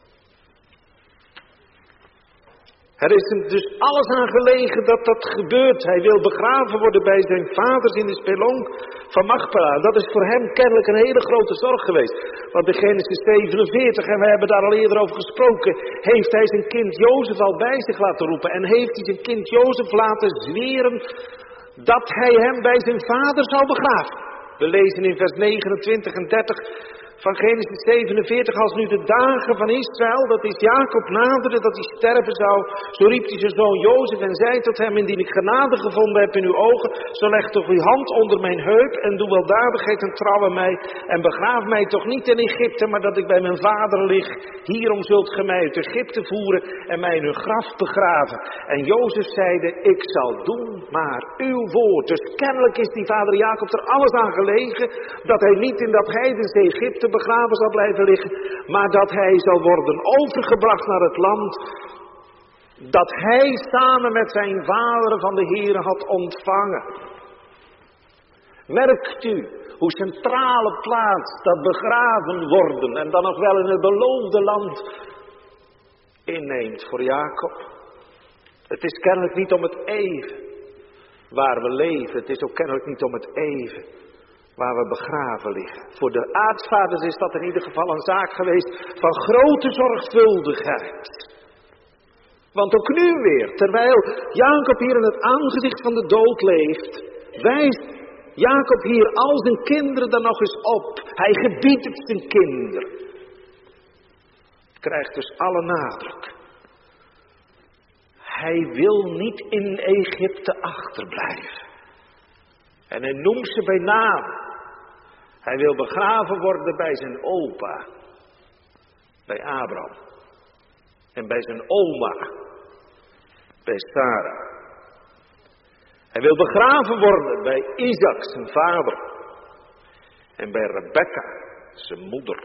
Er is hem dus alles aan gelegen dat dat gebeurt. Hij wil begraven worden bij zijn vaders in de spelonk van Machpela. Dat is voor hem kennelijk een hele grote zorg geweest. Want in Genesis zevenenveertig, en we hebben daar al eerder over gesproken, heeft hij zijn kind Jozef al bij zich laten roepen. En heeft hij zijn kind Jozef laten zweren dat hij hem bij zijn vader zou begraven. We lezen in vers negenentwintig en dertig van Genesis zevenenveertig, als nu de dagen van Israël, dat is Jacob, naderde dat hij sterven zou, zo riep hij zijn zoon Jozef en zei tot hem, indien ik genade gevonden heb in uw ogen, zo leg toch uw hand onder mijn heup en doe weldadigheid en trouw aan mij en begraaf mij toch niet in Egypte, maar dat ik bij mijn vader lig. Hierom zult ge mij uit Egypte voeren en mij in uw graf begraven. En Jozef zeide, ik zal doen maar uw woord. Dus kennelijk is die vader Jacob er alles aan gelegen, dat hij niet in dat heidense Egypte begraven zal blijven liggen, maar dat hij zal worden overgebracht naar het land dat hij samen met zijn vader van de Heere had ontvangen. Merkt u hoe centrale plaats dat begraven worden en dan nog wel in het beloofde land inneemt voor Jacob. Het is kennelijk niet om het even waar we leven, het is ook kennelijk niet om het even waar we begraven liggen. Voor de aartsvaders is dat in ieder geval een zaak geweest van grote zorgvuldigheid. Want ook nu weer, terwijl Jacob hier in het aangezicht van de dood leeft, wijst Jacob hier al zijn kinderen dan nog eens op. Hij gebiedt het zijn kinderen. Het krijgt dus alle nadruk. Hij wil niet in Egypte achterblijven. En hij noemt ze bij naam. Hij wil begraven worden bij zijn opa. Bij Abraham. En bij zijn oma. Bij Sarah. Hij wil begraven worden bij Isaac, zijn vader. En bij Rebekka, zijn moeder.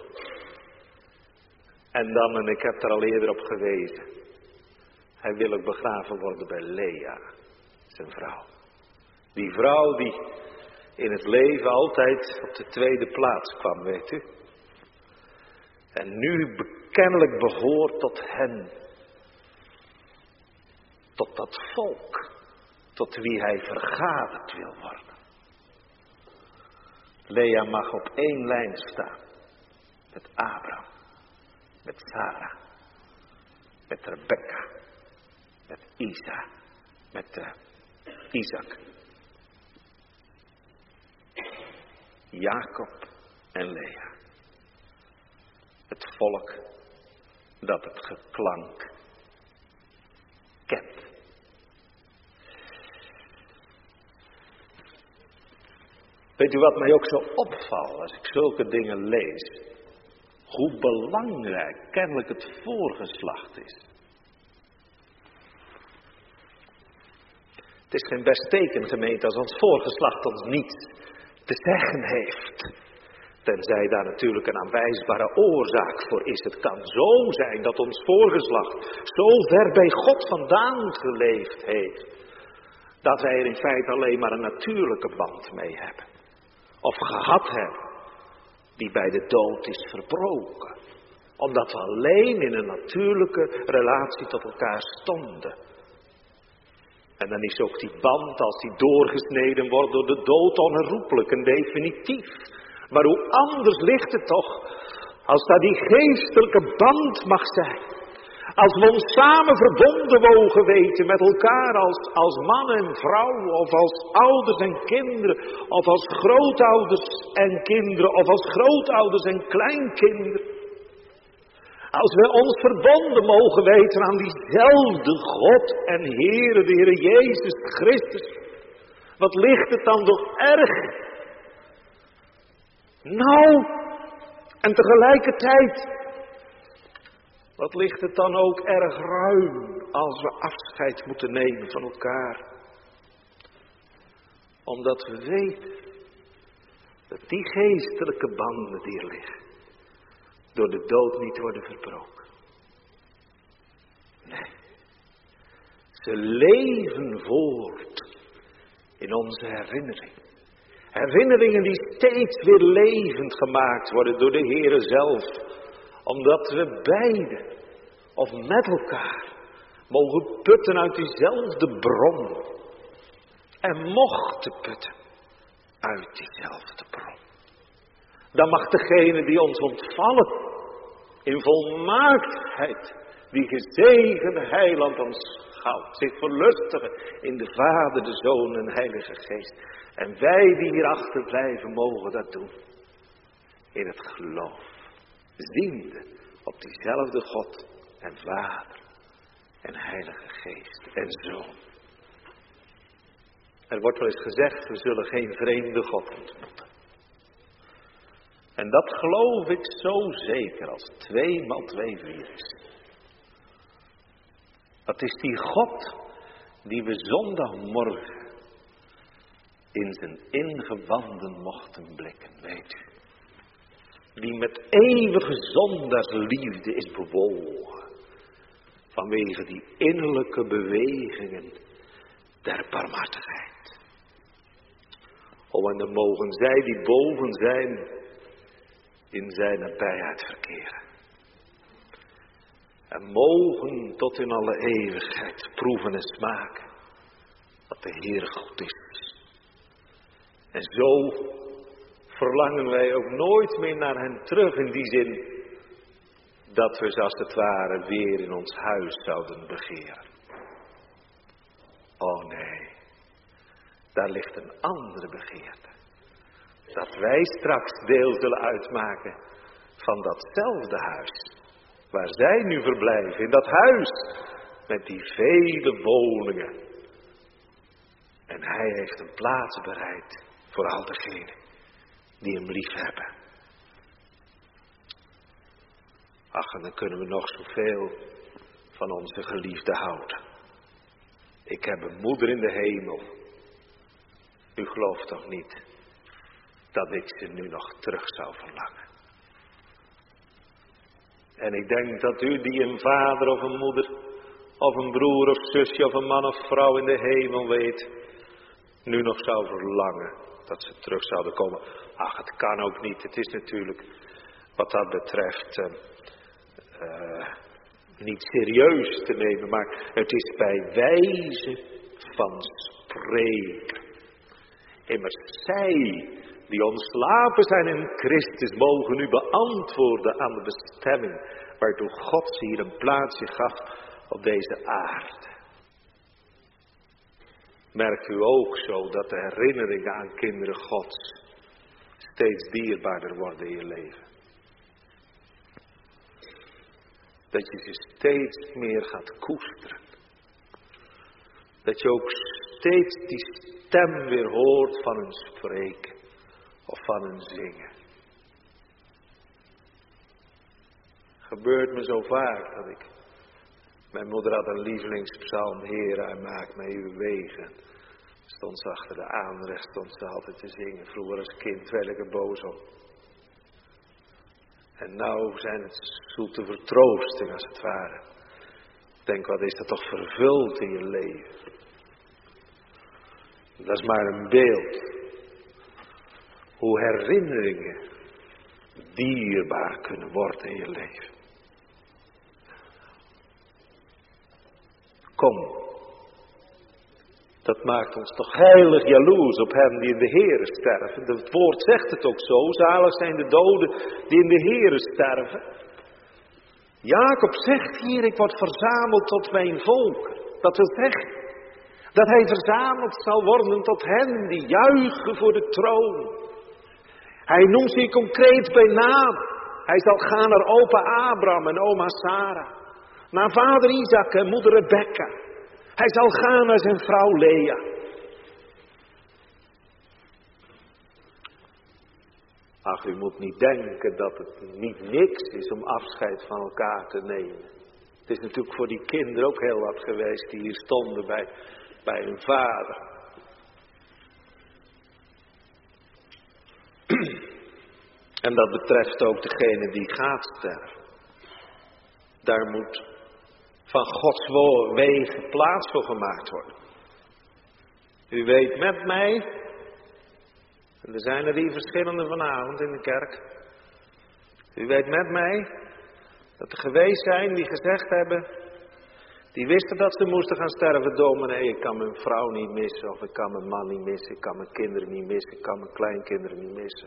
En dan, en ik heb er al eerder op gewezen. Hij wil ook begraven worden bij Lea, zijn vrouw. Die vrouw die in het leven altijd op de tweede plaats kwam, weet u. En nu kennelijk behoort tot hen. Tot dat volk. Tot wie hij vergaderd wil worden. Lea mag op één lijn staan. Met Abraham. Met Sarah. Met Rebekka. Met Isa. Met uh, Isaac. Jacob en Lea. Het volk dat het geklank kent. Weet u wat mij ook zo opvalt als ik zulke dingen lees? Hoe belangrijk kennelijk het voorgeslacht is. Het is geen best teken, gemeente, als ons voorgeslacht ons niets te zeggen heeft. Tenzij daar natuurlijk een aanwijsbare oorzaak voor is. Het kan zo zijn dat ons voorgeslacht zo ver bij God vandaan geleefd heeft. Dat wij er in feite alleen maar een natuurlijke band mee hebben. Of gehad hebben. Die bij de dood is verbroken. Omdat we alleen in een natuurlijke relatie tot elkaar stonden. En dan is ook die band, als die doorgesneden wordt door de dood, onherroepelijk en definitief. Maar hoe anders ligt het toch, als daar die geestelijke band mag zijn. Als we ons samen verbonden mogen weten met elkaar als, als man en vrouw, of als ouders en kinderen, of als grootouders en kinderen, of als grootouders en kleinkinderen. Als we ons verbonden mogen weten aan diezelfde God en Heere, de Heere Jezus Christus. Wat ligt het dan toch erg? Nou, en tegelijkertijd, wat ligt het dan ook erg ruim als we afscheid moeten nemen van elkaar. Omdat we weten dat die geestelijke banden die er liggen, door de dood niet worden verbroken. Nee. Ze leven voort in onze herinnering. Herinneringen die steeds weer levend gemaakt worden door de Heere zelf. Omdat we beide, of met elkaar, mogen putten uit diezelfde bron. En mochten putten uit diezelfde bron. Dan mag degene die ons ontvallen, in volmaaktheid, die gezegende heiland aanschouwt, zich verlustigen in de Vader, de Zoon en Heilige Geest. En wij die hier achterblijven mogen dat doen. In het geloof. Ziende op diezelfde God en Vader en Heilige Geest en Zoon. Er wordt wel eens gezegd, we zullen geen vreemde God ontmoeten. En dat geloof ik zo zeker als twee maal twee vier is. Dat is die God die we zondagmorgen in zijn ingewanden mochten blikken, weet u. Die met eeuwige zondaarsliefde is bewogen. Vanwege die innerlijke bewegingen der barmhartigheid. O, en dan mogen zij die boven zijn in zijn nabijheid verkeren. En mogen tot in alle eeuwigheid proeven en smaken dat de Heer goed is. En zo verlangen wij ook nooit meer naar hen terug in die zin dat we ze als het ware weer in ons huis zouden begeren. Oh nee, daar ligt een andere begeerte. Dat wij straks deel zullen uitmaken van datzelfde huis. Waar zij nu verblijven, in dat huis. Met die vele woningen. En hij heeft een plaats bereid voor al degenen die hem lief hebben. Ach, en dan kunnen we nog zoveel van onze geliefde houden. Ik heb een moeder in de hemel. U gelooft toch niet dat ik ze nu nog terug zou verlangen. En ik denk dat u die een vader of een moeder, of een broer of zusje of een man of vrouw in de hemel weet, nu nog zou verlangen dat ze terug zouden komen. Ach, het kan ook niet. Het is natuurlijk wat dat betreft uh, uh, niet serieus te nemen, maar het is bij wijze van spreken. Immers zij die ontslapen zijn in Christus mogen nu beantwoorden aan de bestemming waartoe God ze hier een plaatsje gaf op deze aarde. Merkt u ook zo dat de herinneringen aan kinderen Gods steeds dierbaarder worden in je leven. Dat je ze steeds meer gaat koesteren. Dat je ook steeds die stem weer hoort van een spreken of van een zingen. Gebeurt me zo vaak dat ik... Mijn moeder had een lievelingspsalm, Heer, hij maakt mij uw wegen. Stond ze achter de aanrecht, stond ze altijd te zingen. Vroeger als kind werd ik er boos op. En nou zijn het zoete vertroosting als het ware. Ik denk, wat is dat toch vervuld in je leven. Dat is maar een beeld. Hoe herinneringen dierbaar kunnen worden in je leven. Kom. Dat maakt ons toch heilig jaloers op hen die in de Here sterven. Het woord zegt het ook zo. Zalig zijn de doden die in de Here sterven. Jacob zegt hier, ik word verzameld tot mijn volk. Dat wil zeggen dat hij verzameld zal worden tot hen die juichen voor de troon. Hij noemt ze concreet bij naam. Hij zal gaan naar opa Abraham en oma Sarah. Naar vader Isaac en moeder Rebekka. Hij zal gaan naar zijn vrouw Lea. Ach, u moet niet denken dat het niet niks is om afscheid van elkaar te nemen. Het is natuurlijk voor die kinderen ook heel wat geweest die hier stonden bij, bij hun vader. En dat betreft ook degene die gaat sterven. Daar moet van Gods wegen plaats voor gemaakt worden. U weet met mij, en er zijn er hier verschillende vanavond in de kerk. U weet met mij dat er geweest zijn die gezegd hebben, die wisten dat ze moesten gaan sterven. Dominee, ik kan mijn vrouw niet missen, of ik kan mijn man niet missen, ik kan mijn kinderen niet missen, ik kan mijn kleinkinderen niet missen.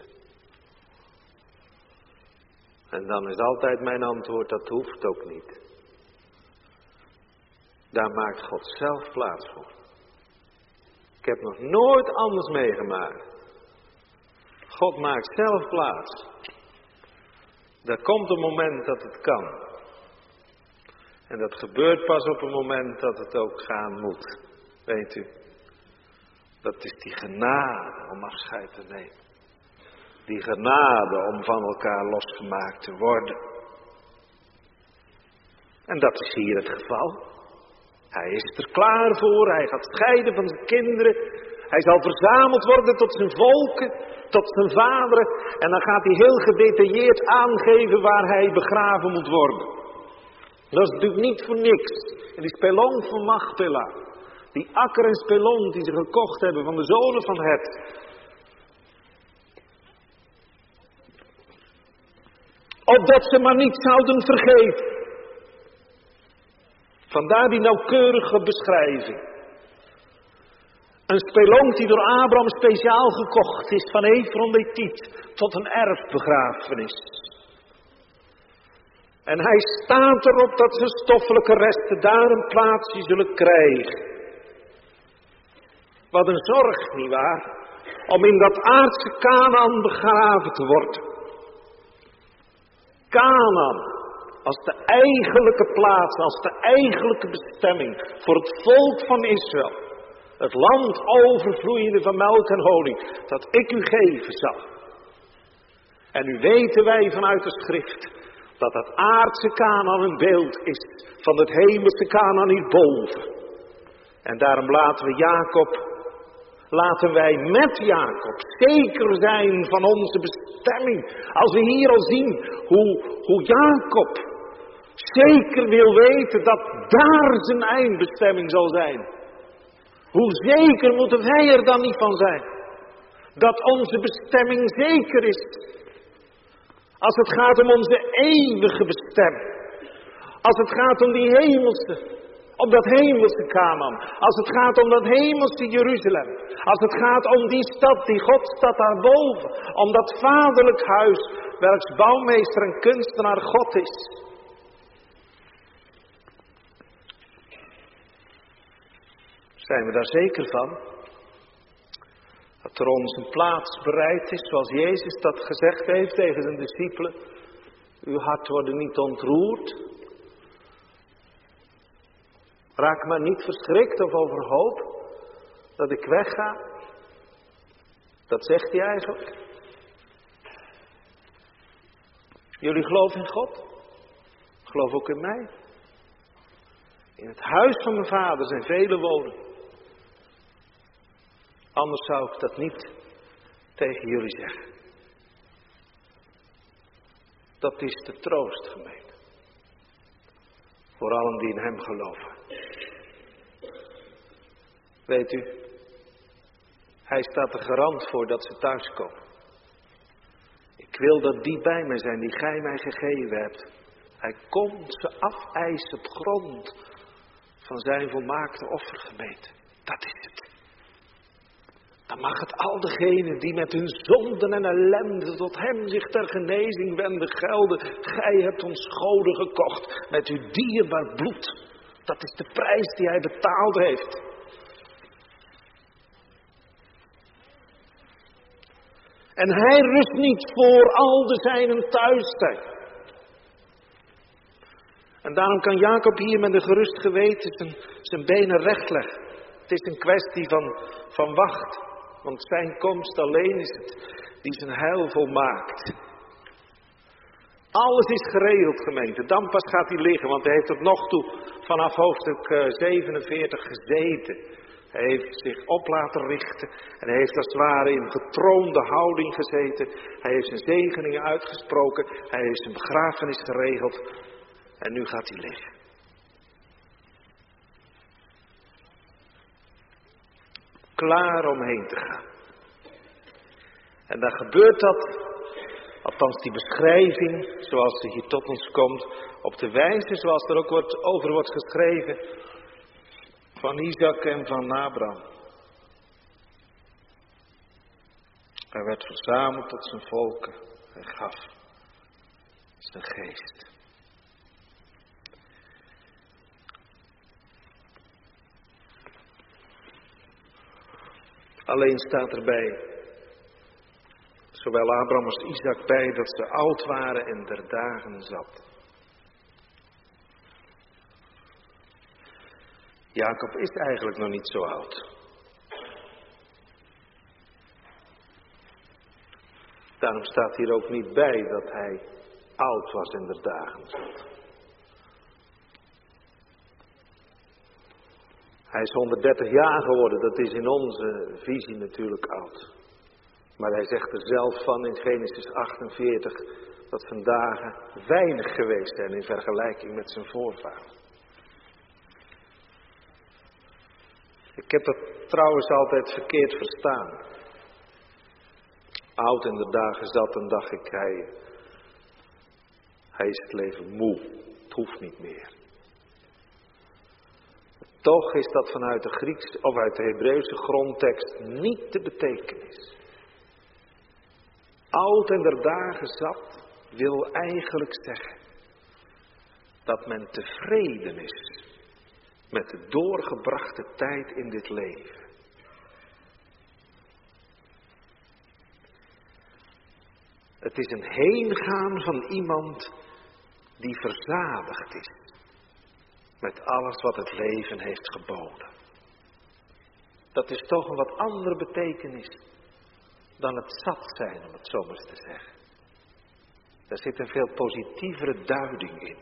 En dan is altijd mijn antwoord, dat hoeft ook niet. Daar maakt God zelf plaats voor. Ik heb nog nooit anders meegemaakt. God maakt zelf plaats. Er komt een moment dat het kan. En dat gebeurt pas op een moment dat het ook gaan moet. Weet u. Dat is die genade om afscheid te nemen. Die genade om van elkaar losgemaakt te worden. En dat is hier het geval. Hij is er klaar voor. Hij gaat scheiden van zijn kinderen. Hij zal verzameld worden tot zijn volken. Tot zijn vaderen. En dan gaat hij heel gedetailleerd aangeven waar hij begraven moet worden. Dat is natuurlijk niet voor niks. En die spelong van Machpela. Die akker en spelong die ze gekocht hebben van de zonen van Het. Opdat ze maar niet zouden vergeten. Vandaar die nauwkeurige beschrijving. Een spelonk die door Abraham speciaal gekocht is van Efron de Hietiet tot een erfbegrafenis. En hij staat erop dat zijn stoffelijke resten daar een plaatsje zullen krijgen. Wat een zorg, nietwaar, om in dat aardse Kanaan begraven te worden. Kanaan. Als de eigenlijke plaats, als de eigenlijke bestemming voor het volk van Israël. Het land overvloeiende van melk en honing, dat ik u geven zal. En nu weten wij vanuit de schrift, dat het aardse Kanaan een beeld is van het hemelse Kanaan hierboven. En daarom laten we Jacob, laten wij met Jacob zeker zijn van onze bestemming. Als we hier al zien hoe, hoe Jacob zeker wil weten dat daar zijn eindbestemming zal zijn. Hoe zeker moeten wij er dan niet van zijn? Dat onze bestemming zeker is. Als het gaat om onze eeuwige bestemming. Als het gaat om die hemelse, om dat hemelse Kanaan. Als het gaat om dat hemelse Jeruzalem. Als het gaat om die stad, die Godstad daarboven. Om dat vaderlijk huis, welks bouwmeester en kunstenaar God is. Zijn we daar zeker van? Dat er ons een plaats bereid is, zoals Jezus dat gezegd heeft tegen zijn discipelen. Uw hart wordt niet ontroerd. Raak maar niet verschrikt of overhoop dat ik wegga. Dat zegt hij eigenlijk. Jullie geloven in God. Geloof ook in mij. In het huis van mijn vader zijn vele woningen. Anders zou ik dat niet tegen jullie zeggen. Dat is de troost, gemeente. Voor allen die in hem geloven. Weet u, hij staat er garant voor dat ze thuiskomen. Ik wil dat die bij mij zijn die gij mij gegeven hebt. Hij komt ze afeisen op grond van zijn volmaakte offergebed. Dat is het. Dan mag het al degenen die met hun zonden en ellende tot hem zich ter genezing wenden gelden. Gij hebt ons goden gekocht met uw dierbaar bloed. Dat is de prijs die hij betaald heeft. En hij rust niet voor al de zijnen thuis zijn. En daarom kan Jacob hier met een gerust geweten zijn, zijn benen recht leggen. Het is een kwestie van, van wacht. Want zijn komst alleen is het die zijn heil volmaakt. Alles is geregeld, gemeente. Dan pas gaat hij liggen, want hij heeft tot nog toe vanaf hoofdstuk zevenenveertig gezeten. Hij heeft zich op laten richten en hij heeft als het ware in getroonde houding gezeten. Hij heeft zijn zegeningen uitgesproken, hij heeft zijn begrafenis geregeld en nu gaat hij liggen. Klaar om heen te gaan. En dan gebeurt dat, althans die beschrijving zoals ze hier tot ons komt, op de wijze zoals er ook wordt, over wordt geschreven van Isaac en van Abraham. Hij werd verzameld tot zijn volken. Hij gaf zijn geest. Alleen staat erbij, zowel Abraham als Isaac bij, dat ze oud waren en der dagen zat. Jacob is eigenlijk nog niet zo oud. Daarom staat hier ook niet bij dat hij oud was en der dagen zat. Hij is honderddertig jaar geworden, dat is in onze visie natuurlijk oud. Maar hij zegt er zelf van in Genesis achtenveertig dat zijn dagen weinig geweest zijn in vergelijking met zijn voorvader. Ik heb dat trouwens altijd verkeerd verstaan. Oud in de dagen zat en dacht ik, hij, hij is het leven moe. Het hoeft niet meer. Toch is dat vanuit de Grieks of uit de Hebreeuwse grondtekst niet de betekenis. Oud in de dagen zat wil eigenlijk zeggen dat men tevreden is met de doorgebrachte tijd in dit leven. Het is een heengaan van iemand die verzadigd is met alles wat het leven heeft geboden. Dat is toch een wat andere betekenis dan het zat zijn, om het zo maar eens te zeggen. Daar zit een veel positievere duiding in.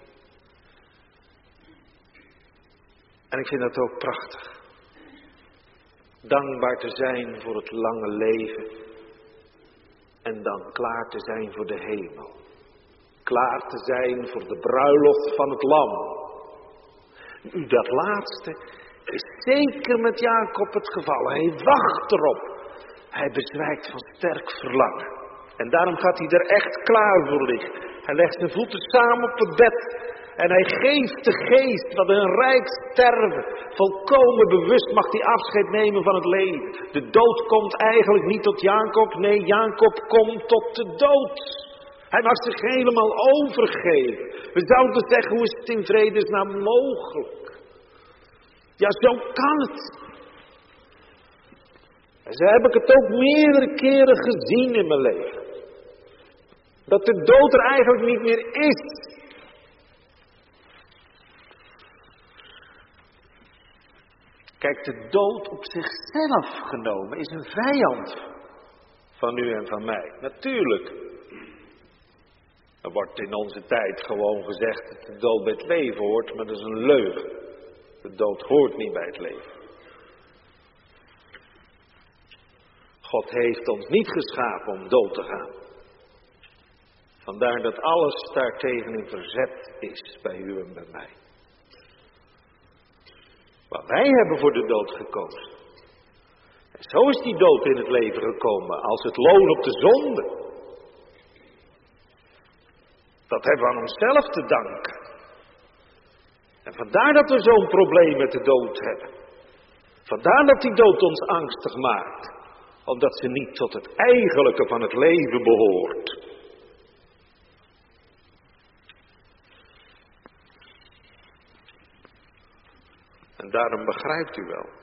En ik vind dat ook prachtig. Dankbaar te zijn voor het lange leven. En dan klaar te zijn voor de hemel. Klaar te zijn voor de bruiloft van het lam. Nu, dat laatste is zeker met Jacob het geval. Hij wacht erop. Hij bezwijkt van sterk verlangen. En daarom gaat hij er echt klaar voor liggen. Hij legt zijn voeten samen op het bed. En hij geeft de geest wat een rijk sterven. Volkomen bewust mag hij afscheid nemen van het leven. De dood komt eigenlijk niet tot Jacob. Nee, Jacob komt tot de dood. Hij mag zich helemaal overgeven. We zouden zeggen, hoe is het in vredesnaam mogelijk? Ja, zo kan het. En zo heb ik het ook meerdere keren gezien in mijn leven. Dat de dood er eigenlijk niet meer is. Kijk, de dood op zichzelf genomen is een vijand van u en van mij. Natuurlijk. Er wordt in onze tijd gewoon gezegd dat de dood bij het leven hoort, maar dat is een leugen. De dood hoort niet bij het leven. God heeft ons niet geschapen om dood te gaan. Vandaar dat alles daartegen in verzet is bij u en bij mij. Maar wij hebben voor de dood gekozen. En zo is die dood in het leven gekomen als het loon op de zonde. Dat hebben we aan onszelf te danken. En vandaar dat we zo'n probleem met de dood hebben. Vandaar dat die dood ons angstig maakt. Omdat ze niet tot het eigenlijke van het leven behoort. En daarom begrijpt u wel.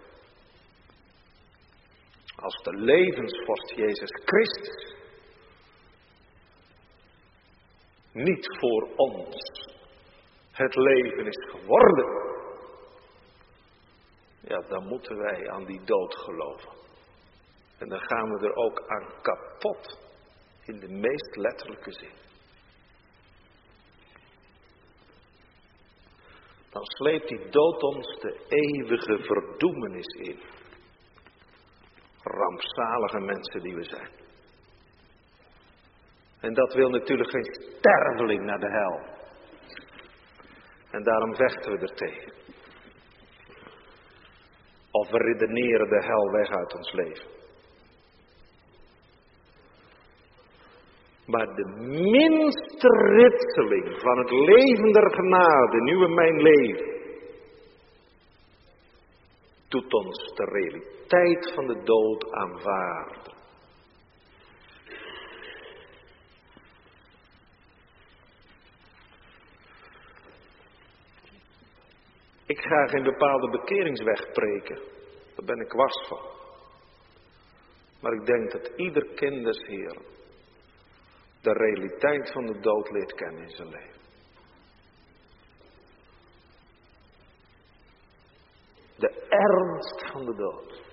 Als de levensvorst Jezus Christus niet voor ons het leven is geworden. Ja, dan moeten wij aan die dood geloven. En dan gaan we er ook aan kapot. In de meest letterlijke zin. Dan sleept die dood ons de eeuwige verdoemenis in. Rampzalige mensen die we zijn. En dat wil natuurlijk geen sterveling naar de hel. En daarom vechten we er tegen. Of we redeneren de hel weg uit ons leven. Maar de minste ritseling van het leven der genade in uw en mijn leven doet ons de realiteit van de dood aanvaarden. Ik ga geen bepaalde bekeringsweg preken. Daar ben ik wars van. Maar ik denk dat ieder kind des Heeren de realiteit van de dood leert kennen in zijn leven. De ernst van de dood.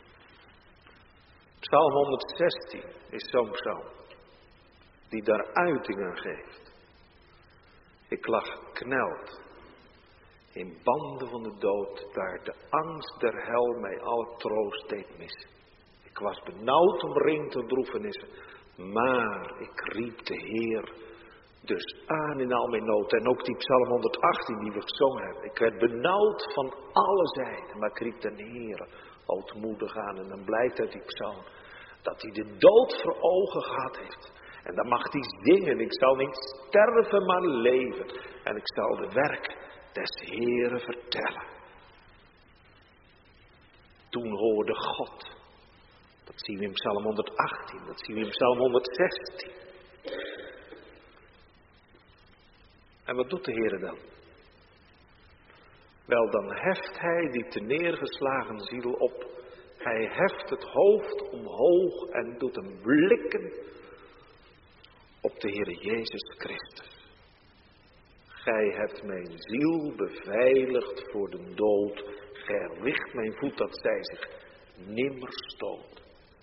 Psalm honderdzestien is zo'n psalm die daar uiting aan geeft. Ik lag gekneld in banden van de dood, daar de angst der hel mij alle troost deed missen. Ik was benauwd omringd door droefenissen, maar ik riep de Heer dus aan in al mijn nood. En ook die Psalm honderdachttien die we gezongen hebben. Ik werd benauwd van alle zijden, maar ik riep de Heer ootmoedig aan. En dan blijkt uit die psalm dat hij de dood voor ogen gehad heeft. En dan mag hij zingen, ik zal niet sterven maar leven. En ik zal de werk des Heeren vertellen. Toen hoorde God. Dat zien we in Psalm honderdachttien, dat zien we in Psalm honderdzestien. En wat doet de Heer dan? Wel, dan heft hij die te neergeslagen ziel op. Hij heft het hoofd omhoog en doet hem blikken op de Heer Jezus Christus. Gij hebt mijn ziel beveiligd voor de dood. Gij richt mijn voet dat zij zich nimmer stoot.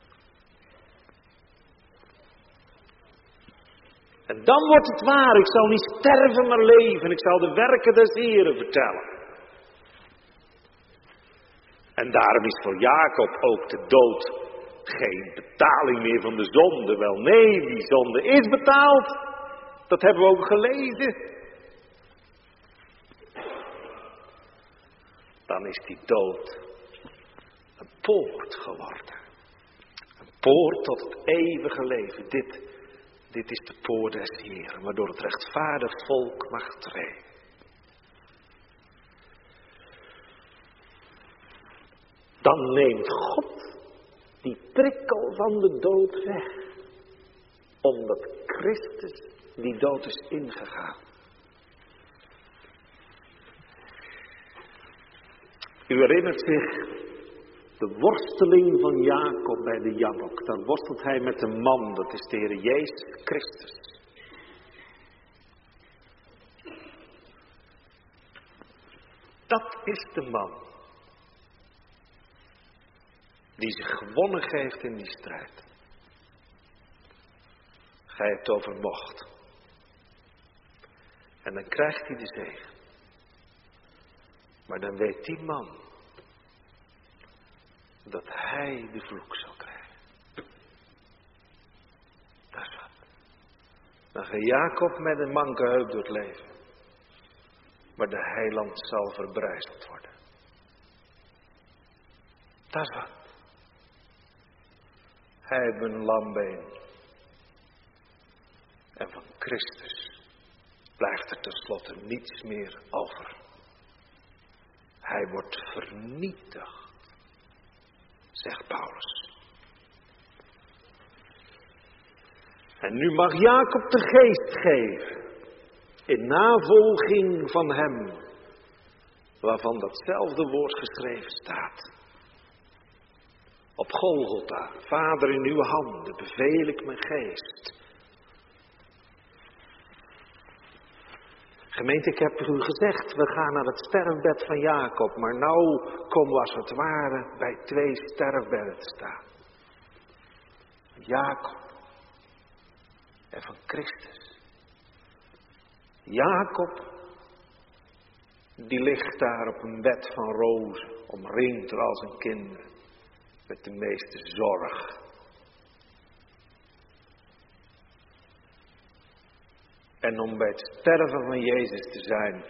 En dan wordt het waar. Ik zal niet sterven maar leven. Ik zal de werken des Heeren vertellen. En daarom is voor Jacob ook de dood geen betaling meer van de zonde. Wel nee, die zonde is betaald. Dat hebben we ook gelezen. Dan is die dood een poort geworden. Een poort tot het eeuwige leven. Dit, dit is de poort des Heeren, waardoor het rechtvaardig volk mag treden. Dan neemt God die prikkel van de dood weg. Omdat Christus die dood is ingegaan. U herinnert zich De worsteling van Jacob bij de Jabbok. Daar worstelt hij met een man, dat is de Heer Jezus Christus. Dat is de man die zich gewonnen geeft in die strijd. Gij hebt overmocht. En dan krijgt hij de zegen. Maar dan weet die man dat hij de vloek zal krijgen. Dat is wat. Dan gaat Jacob met een manke heup door het leven. Maar de heiland zal verbrijzeld worden. Dat is wat. Hij heeft een lambeen. En van Christus blijft er tenslotte niets meer over. Hij wordt vernietigd, zegt Paulus. En nu mag Jacob de geest geven, in navolging van hem, waarvan datzelfde woord geschreven staat. Op Golgotha, Vader, in uw handen beveel ik mijn geest. Gemeente, ik heb u gezegd, we gaan naar het sterfbed van Jacob, maar nou komen we als het ware bij twee sterfbedden te staan. Jacob en van Christus. Jacob, die ligt daar op een bed van rozen, omringd door al zijn kinderen, met de meeste zorg. En om bij het sterven van Jezus te zijn,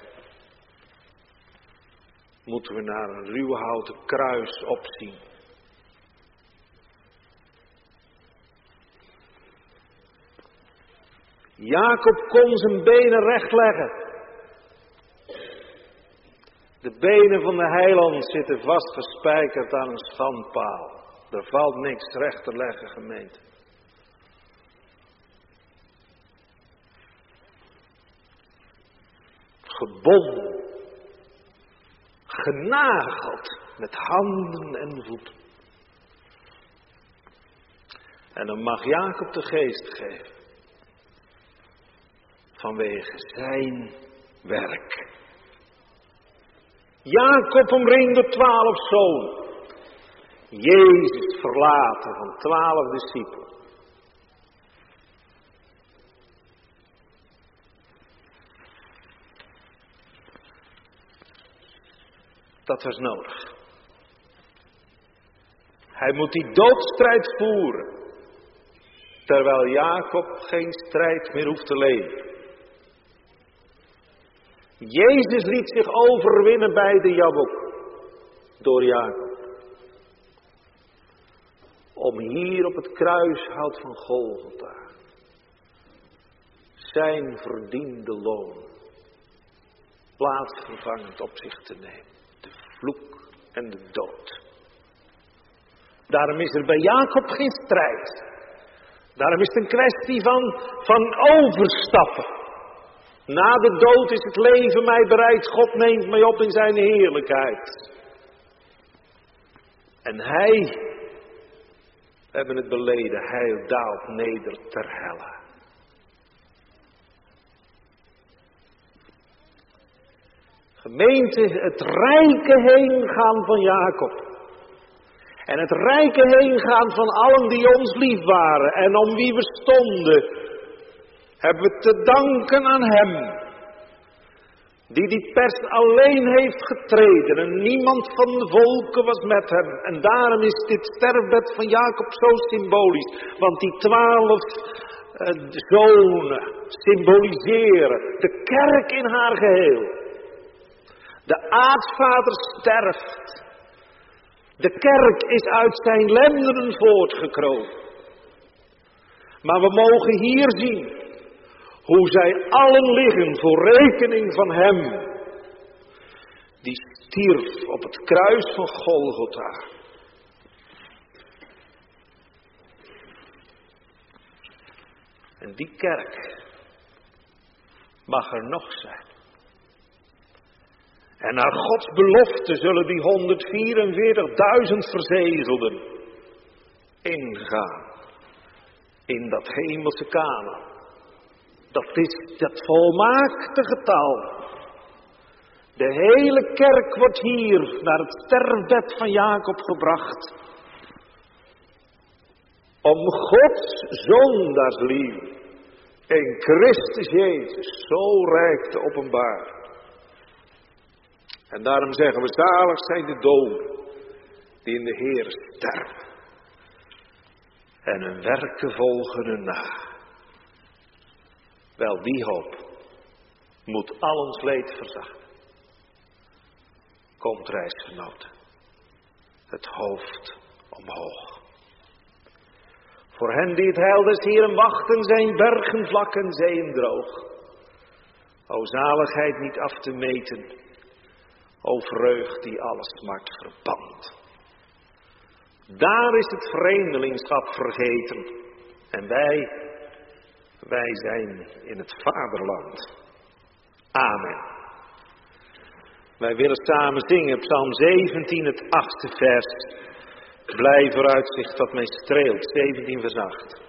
moeten we naar een ruw houten kruis opzien. Jacob kon zijn benen rechtleggen. De benen van de heiland zitten vastgespijkerd aan een schandpaal. Er valt niks recht te leggen, gemeente. Gebonden, genageld met handen en voeten. En dan mag Jacob de geest geven. Vanwege zijn werk. Jacob omringde twaalf zonen. Jezus verlaten van twaalf discipelen. Dat was nodig. Hij moet die doodstrijd voeren. Terwijl Jacob geen strijd meer hoeft te leven. Jezus liet zich overwinnen bij de Jabbok. Door Jacob. Om hier op het kruishout van Golgotha. Zijn verdiende loon. Plaatsvervangend op zich te nemen. De vloek en de dood. Daarom is er bij Jacob geen strijd. Daarom is het een kwestie van, van overstappen. Na de dood is het leven mij bereid. God neemt mij op in zijn heerlijkheid. En hij, we hebben het beleden, hij daalt neder ter helle. Gemeente, het rijke heengaan van Jacob. En het rijke heengaan van allen die ons lief waren en om wie we stonden, hebben we te danken aan hem. Die die pers alleen heeft getreden en niemand van de volken was met hem. En daarom is dit sterfbed van Jacob zo symbolisch. Want die twaalf uh, zonen symboliseren de kerk in haar geheel. De aartsvader sterft. De kerk is uit zijn lendenen voortgekropen. Maar we mogen hier zien hoe zij allen liggen voor rekening van hem. Die stierf op het kruis van Golgotha. En die kerk mag er nog zijn. En naar Gods belofte zullen die honderdvierenveertigduizend verzegelden ingaan in dat hemelse Kanaan. Dat is dat volmaakte getal. De hele kerk wordt hier naar het sterfbed van Jacob gebracht. Om Gods zondaarsliefde in Christus Jezus zo rijk te openbaren. En daarom zeggen we, zalig zijn de doden die in de Heer sterven. En hun werken volgen hun na. Wel, die hoop moet al ons leed verzachten. Komt, reisgenoten, het hoofd omhoog. Voor hen die het heil des Heeren wachten, zijn bergen vlak en zeeën droog. O zaligheid niet af te meten, o vreugd die alle smart verbant. Daar is het vreemdelingschap vergeten en wij, wij zijn in het vaderland. Amen. Wij willen samen zingen, Psalm zeventien, het achtste vers. Blij vooruitzicht wat mij streelt, zeventien vers acht.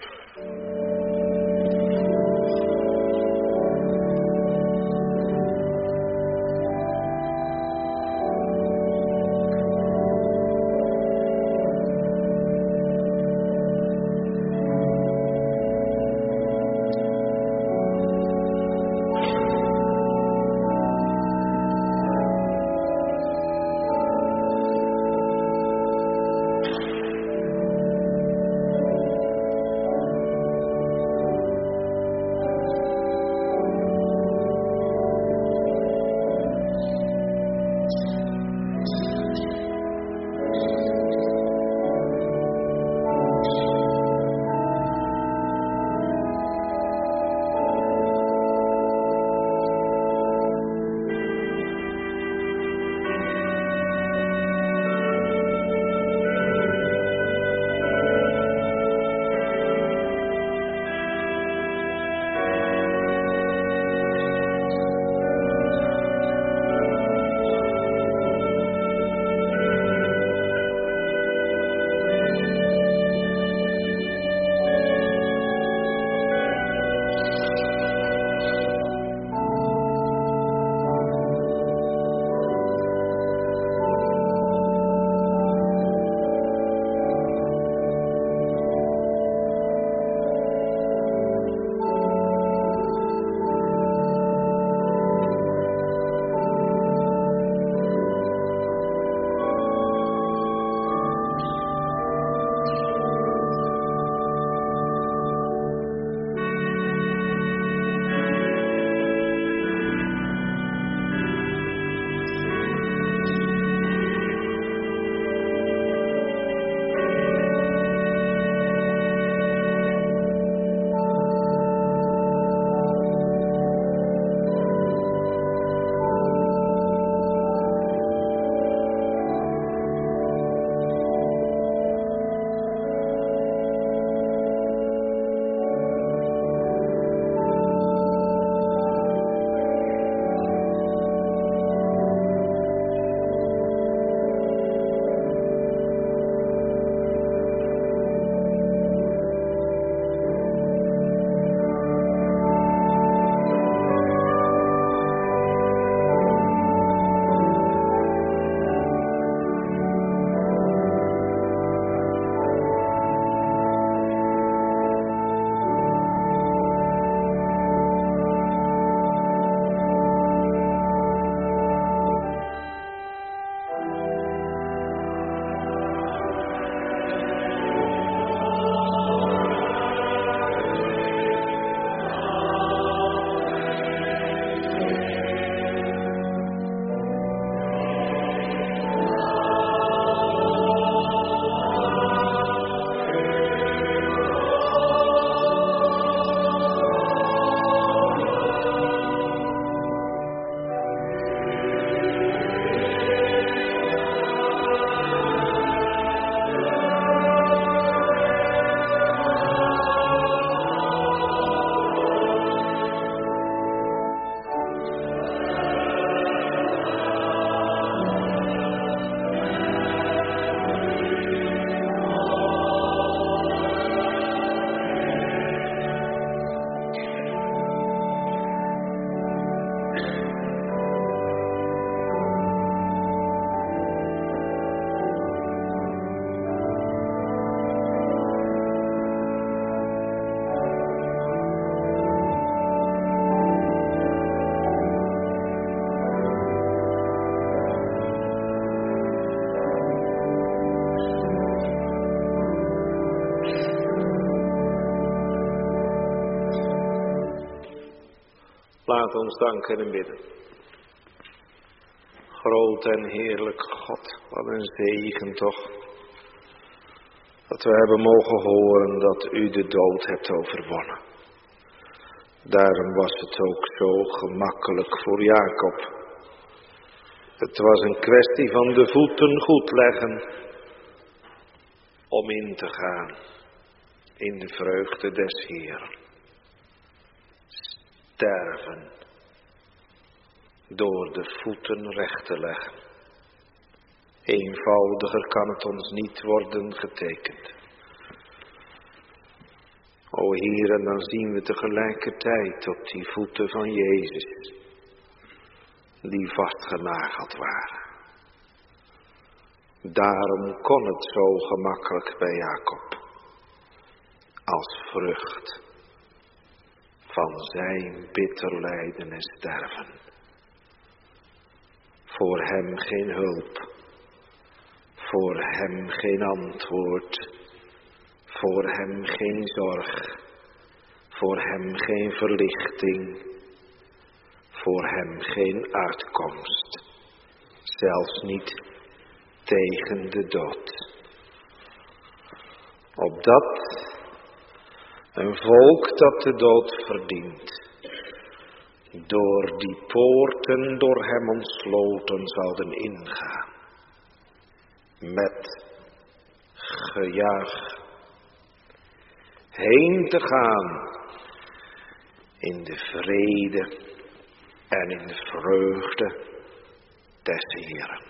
Laat ons danken en bidden. Groot en heerlijk God, wat een zegen toch. Dat we hebben mogen horen dat u de dood hebt overwonnen. Daarom was het ook zo gemakkelijk voor Jacob. Het was een kwestie van de voeten goed leggen om in te gaan in de vreugde des Heeren. Sterven door de voeten recht te leggen. Eenvoudiger kan het ons niet worden getekend. O Heer, en dan zien we tegelijkertijd op die voeten van Jezus, die vastgenageld waren. Daarom kon het zo gemakkelijk bij Jacob, als vrucht van zijn bitter lijden en sterven. Voor hem geen hulp, voor hem geen antwoord, voor hem geen zorg, voor hem geen verlichting, voor hem geen uitkomst, zelfs niet tegen de dood. Opdat een volk dat de dood verdient, door die poorten door hem ontsloten zouden ingaan, met gejuich heen te gaan in de vrede en in de vreugde des Heeren.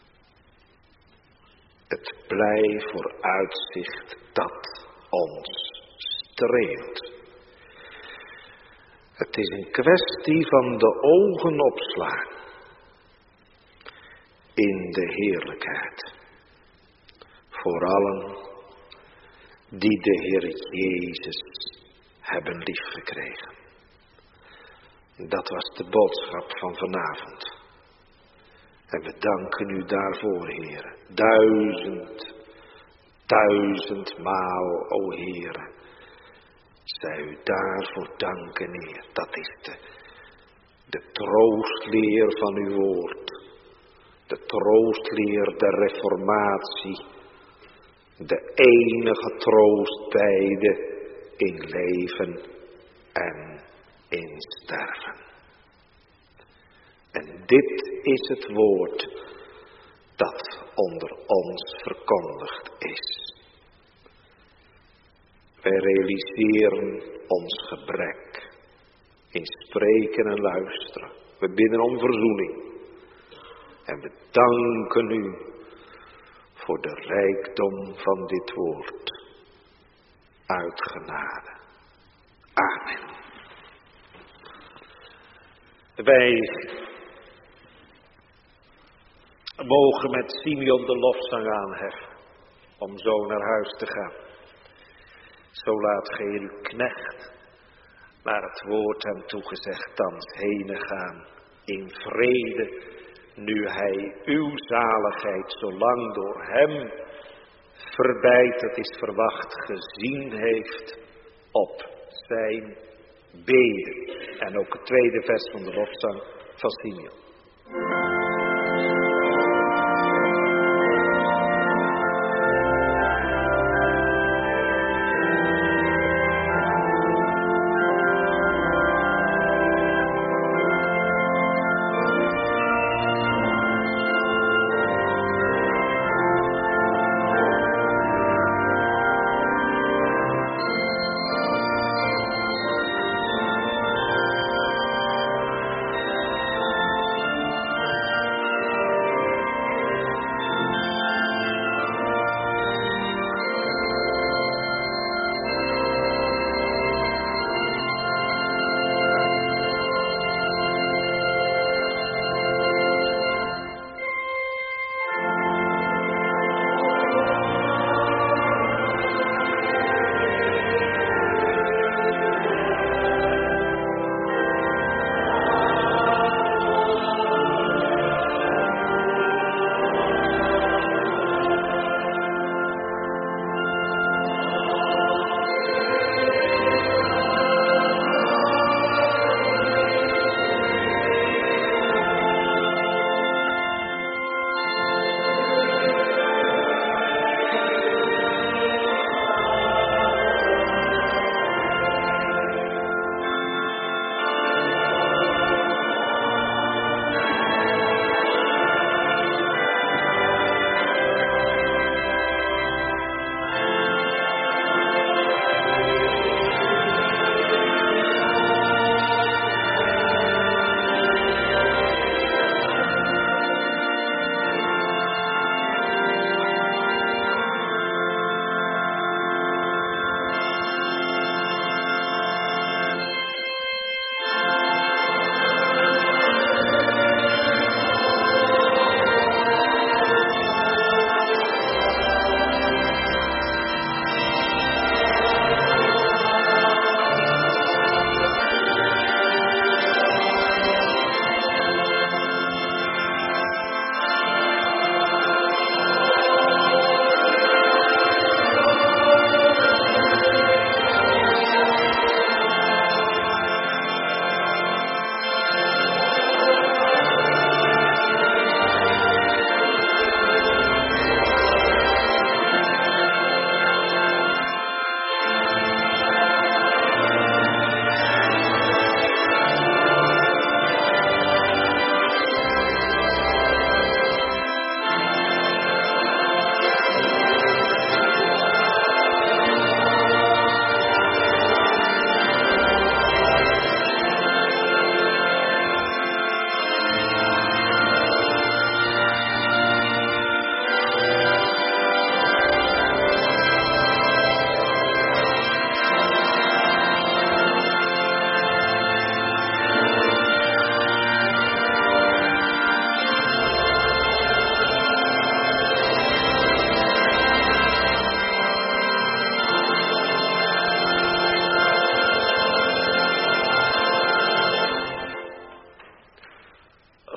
Het blij vooruitzicht dat ons streelt. Het is een kwestie van de ogen opslaan in de heerlijkheid. Voor allen die de Heer Jezus hebben liefgekregen. Dat was de boodschap van vanavond. En we danken u daarvoor, Heer. Duizend, duizendmaal, o Heer. Zij u daarvoor danken, Heer. Dat is de, de troostleer van uw woord. De troostleer der reformatie. De enige troostbeide in leven en in sterven. En dit is het woord dat onder ons verkondigd is. Wij realiseren ons gebrek in spreken en luisteren. We bidden om verzoening. En we danken u voor de rijkdom van dit woord. Uit genade. Amen. Wij mogen met Simeon de lofzang aanheffen om zo naar huis te gaan. Zo laat gij uw knecht naar het woord hem toegezegd thans heen gaan in vrede, nu hij uw zaligheid zolang door hem verbijterd is verwacht gezien heeft op zijn beden. En ook het tweede vers van de lofzang van Simeon.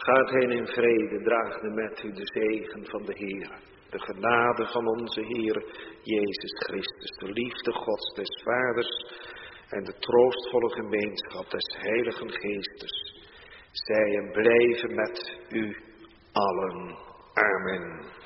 Gaat heen in vrede, draag nu met u de zegen van de Heer. De genade van onze Heer Jezus Christus, de liefde Gods des Vaders en de troostvolle gemeenschap des Heiligen Geestes. Zij en blijven met u allen. Amen.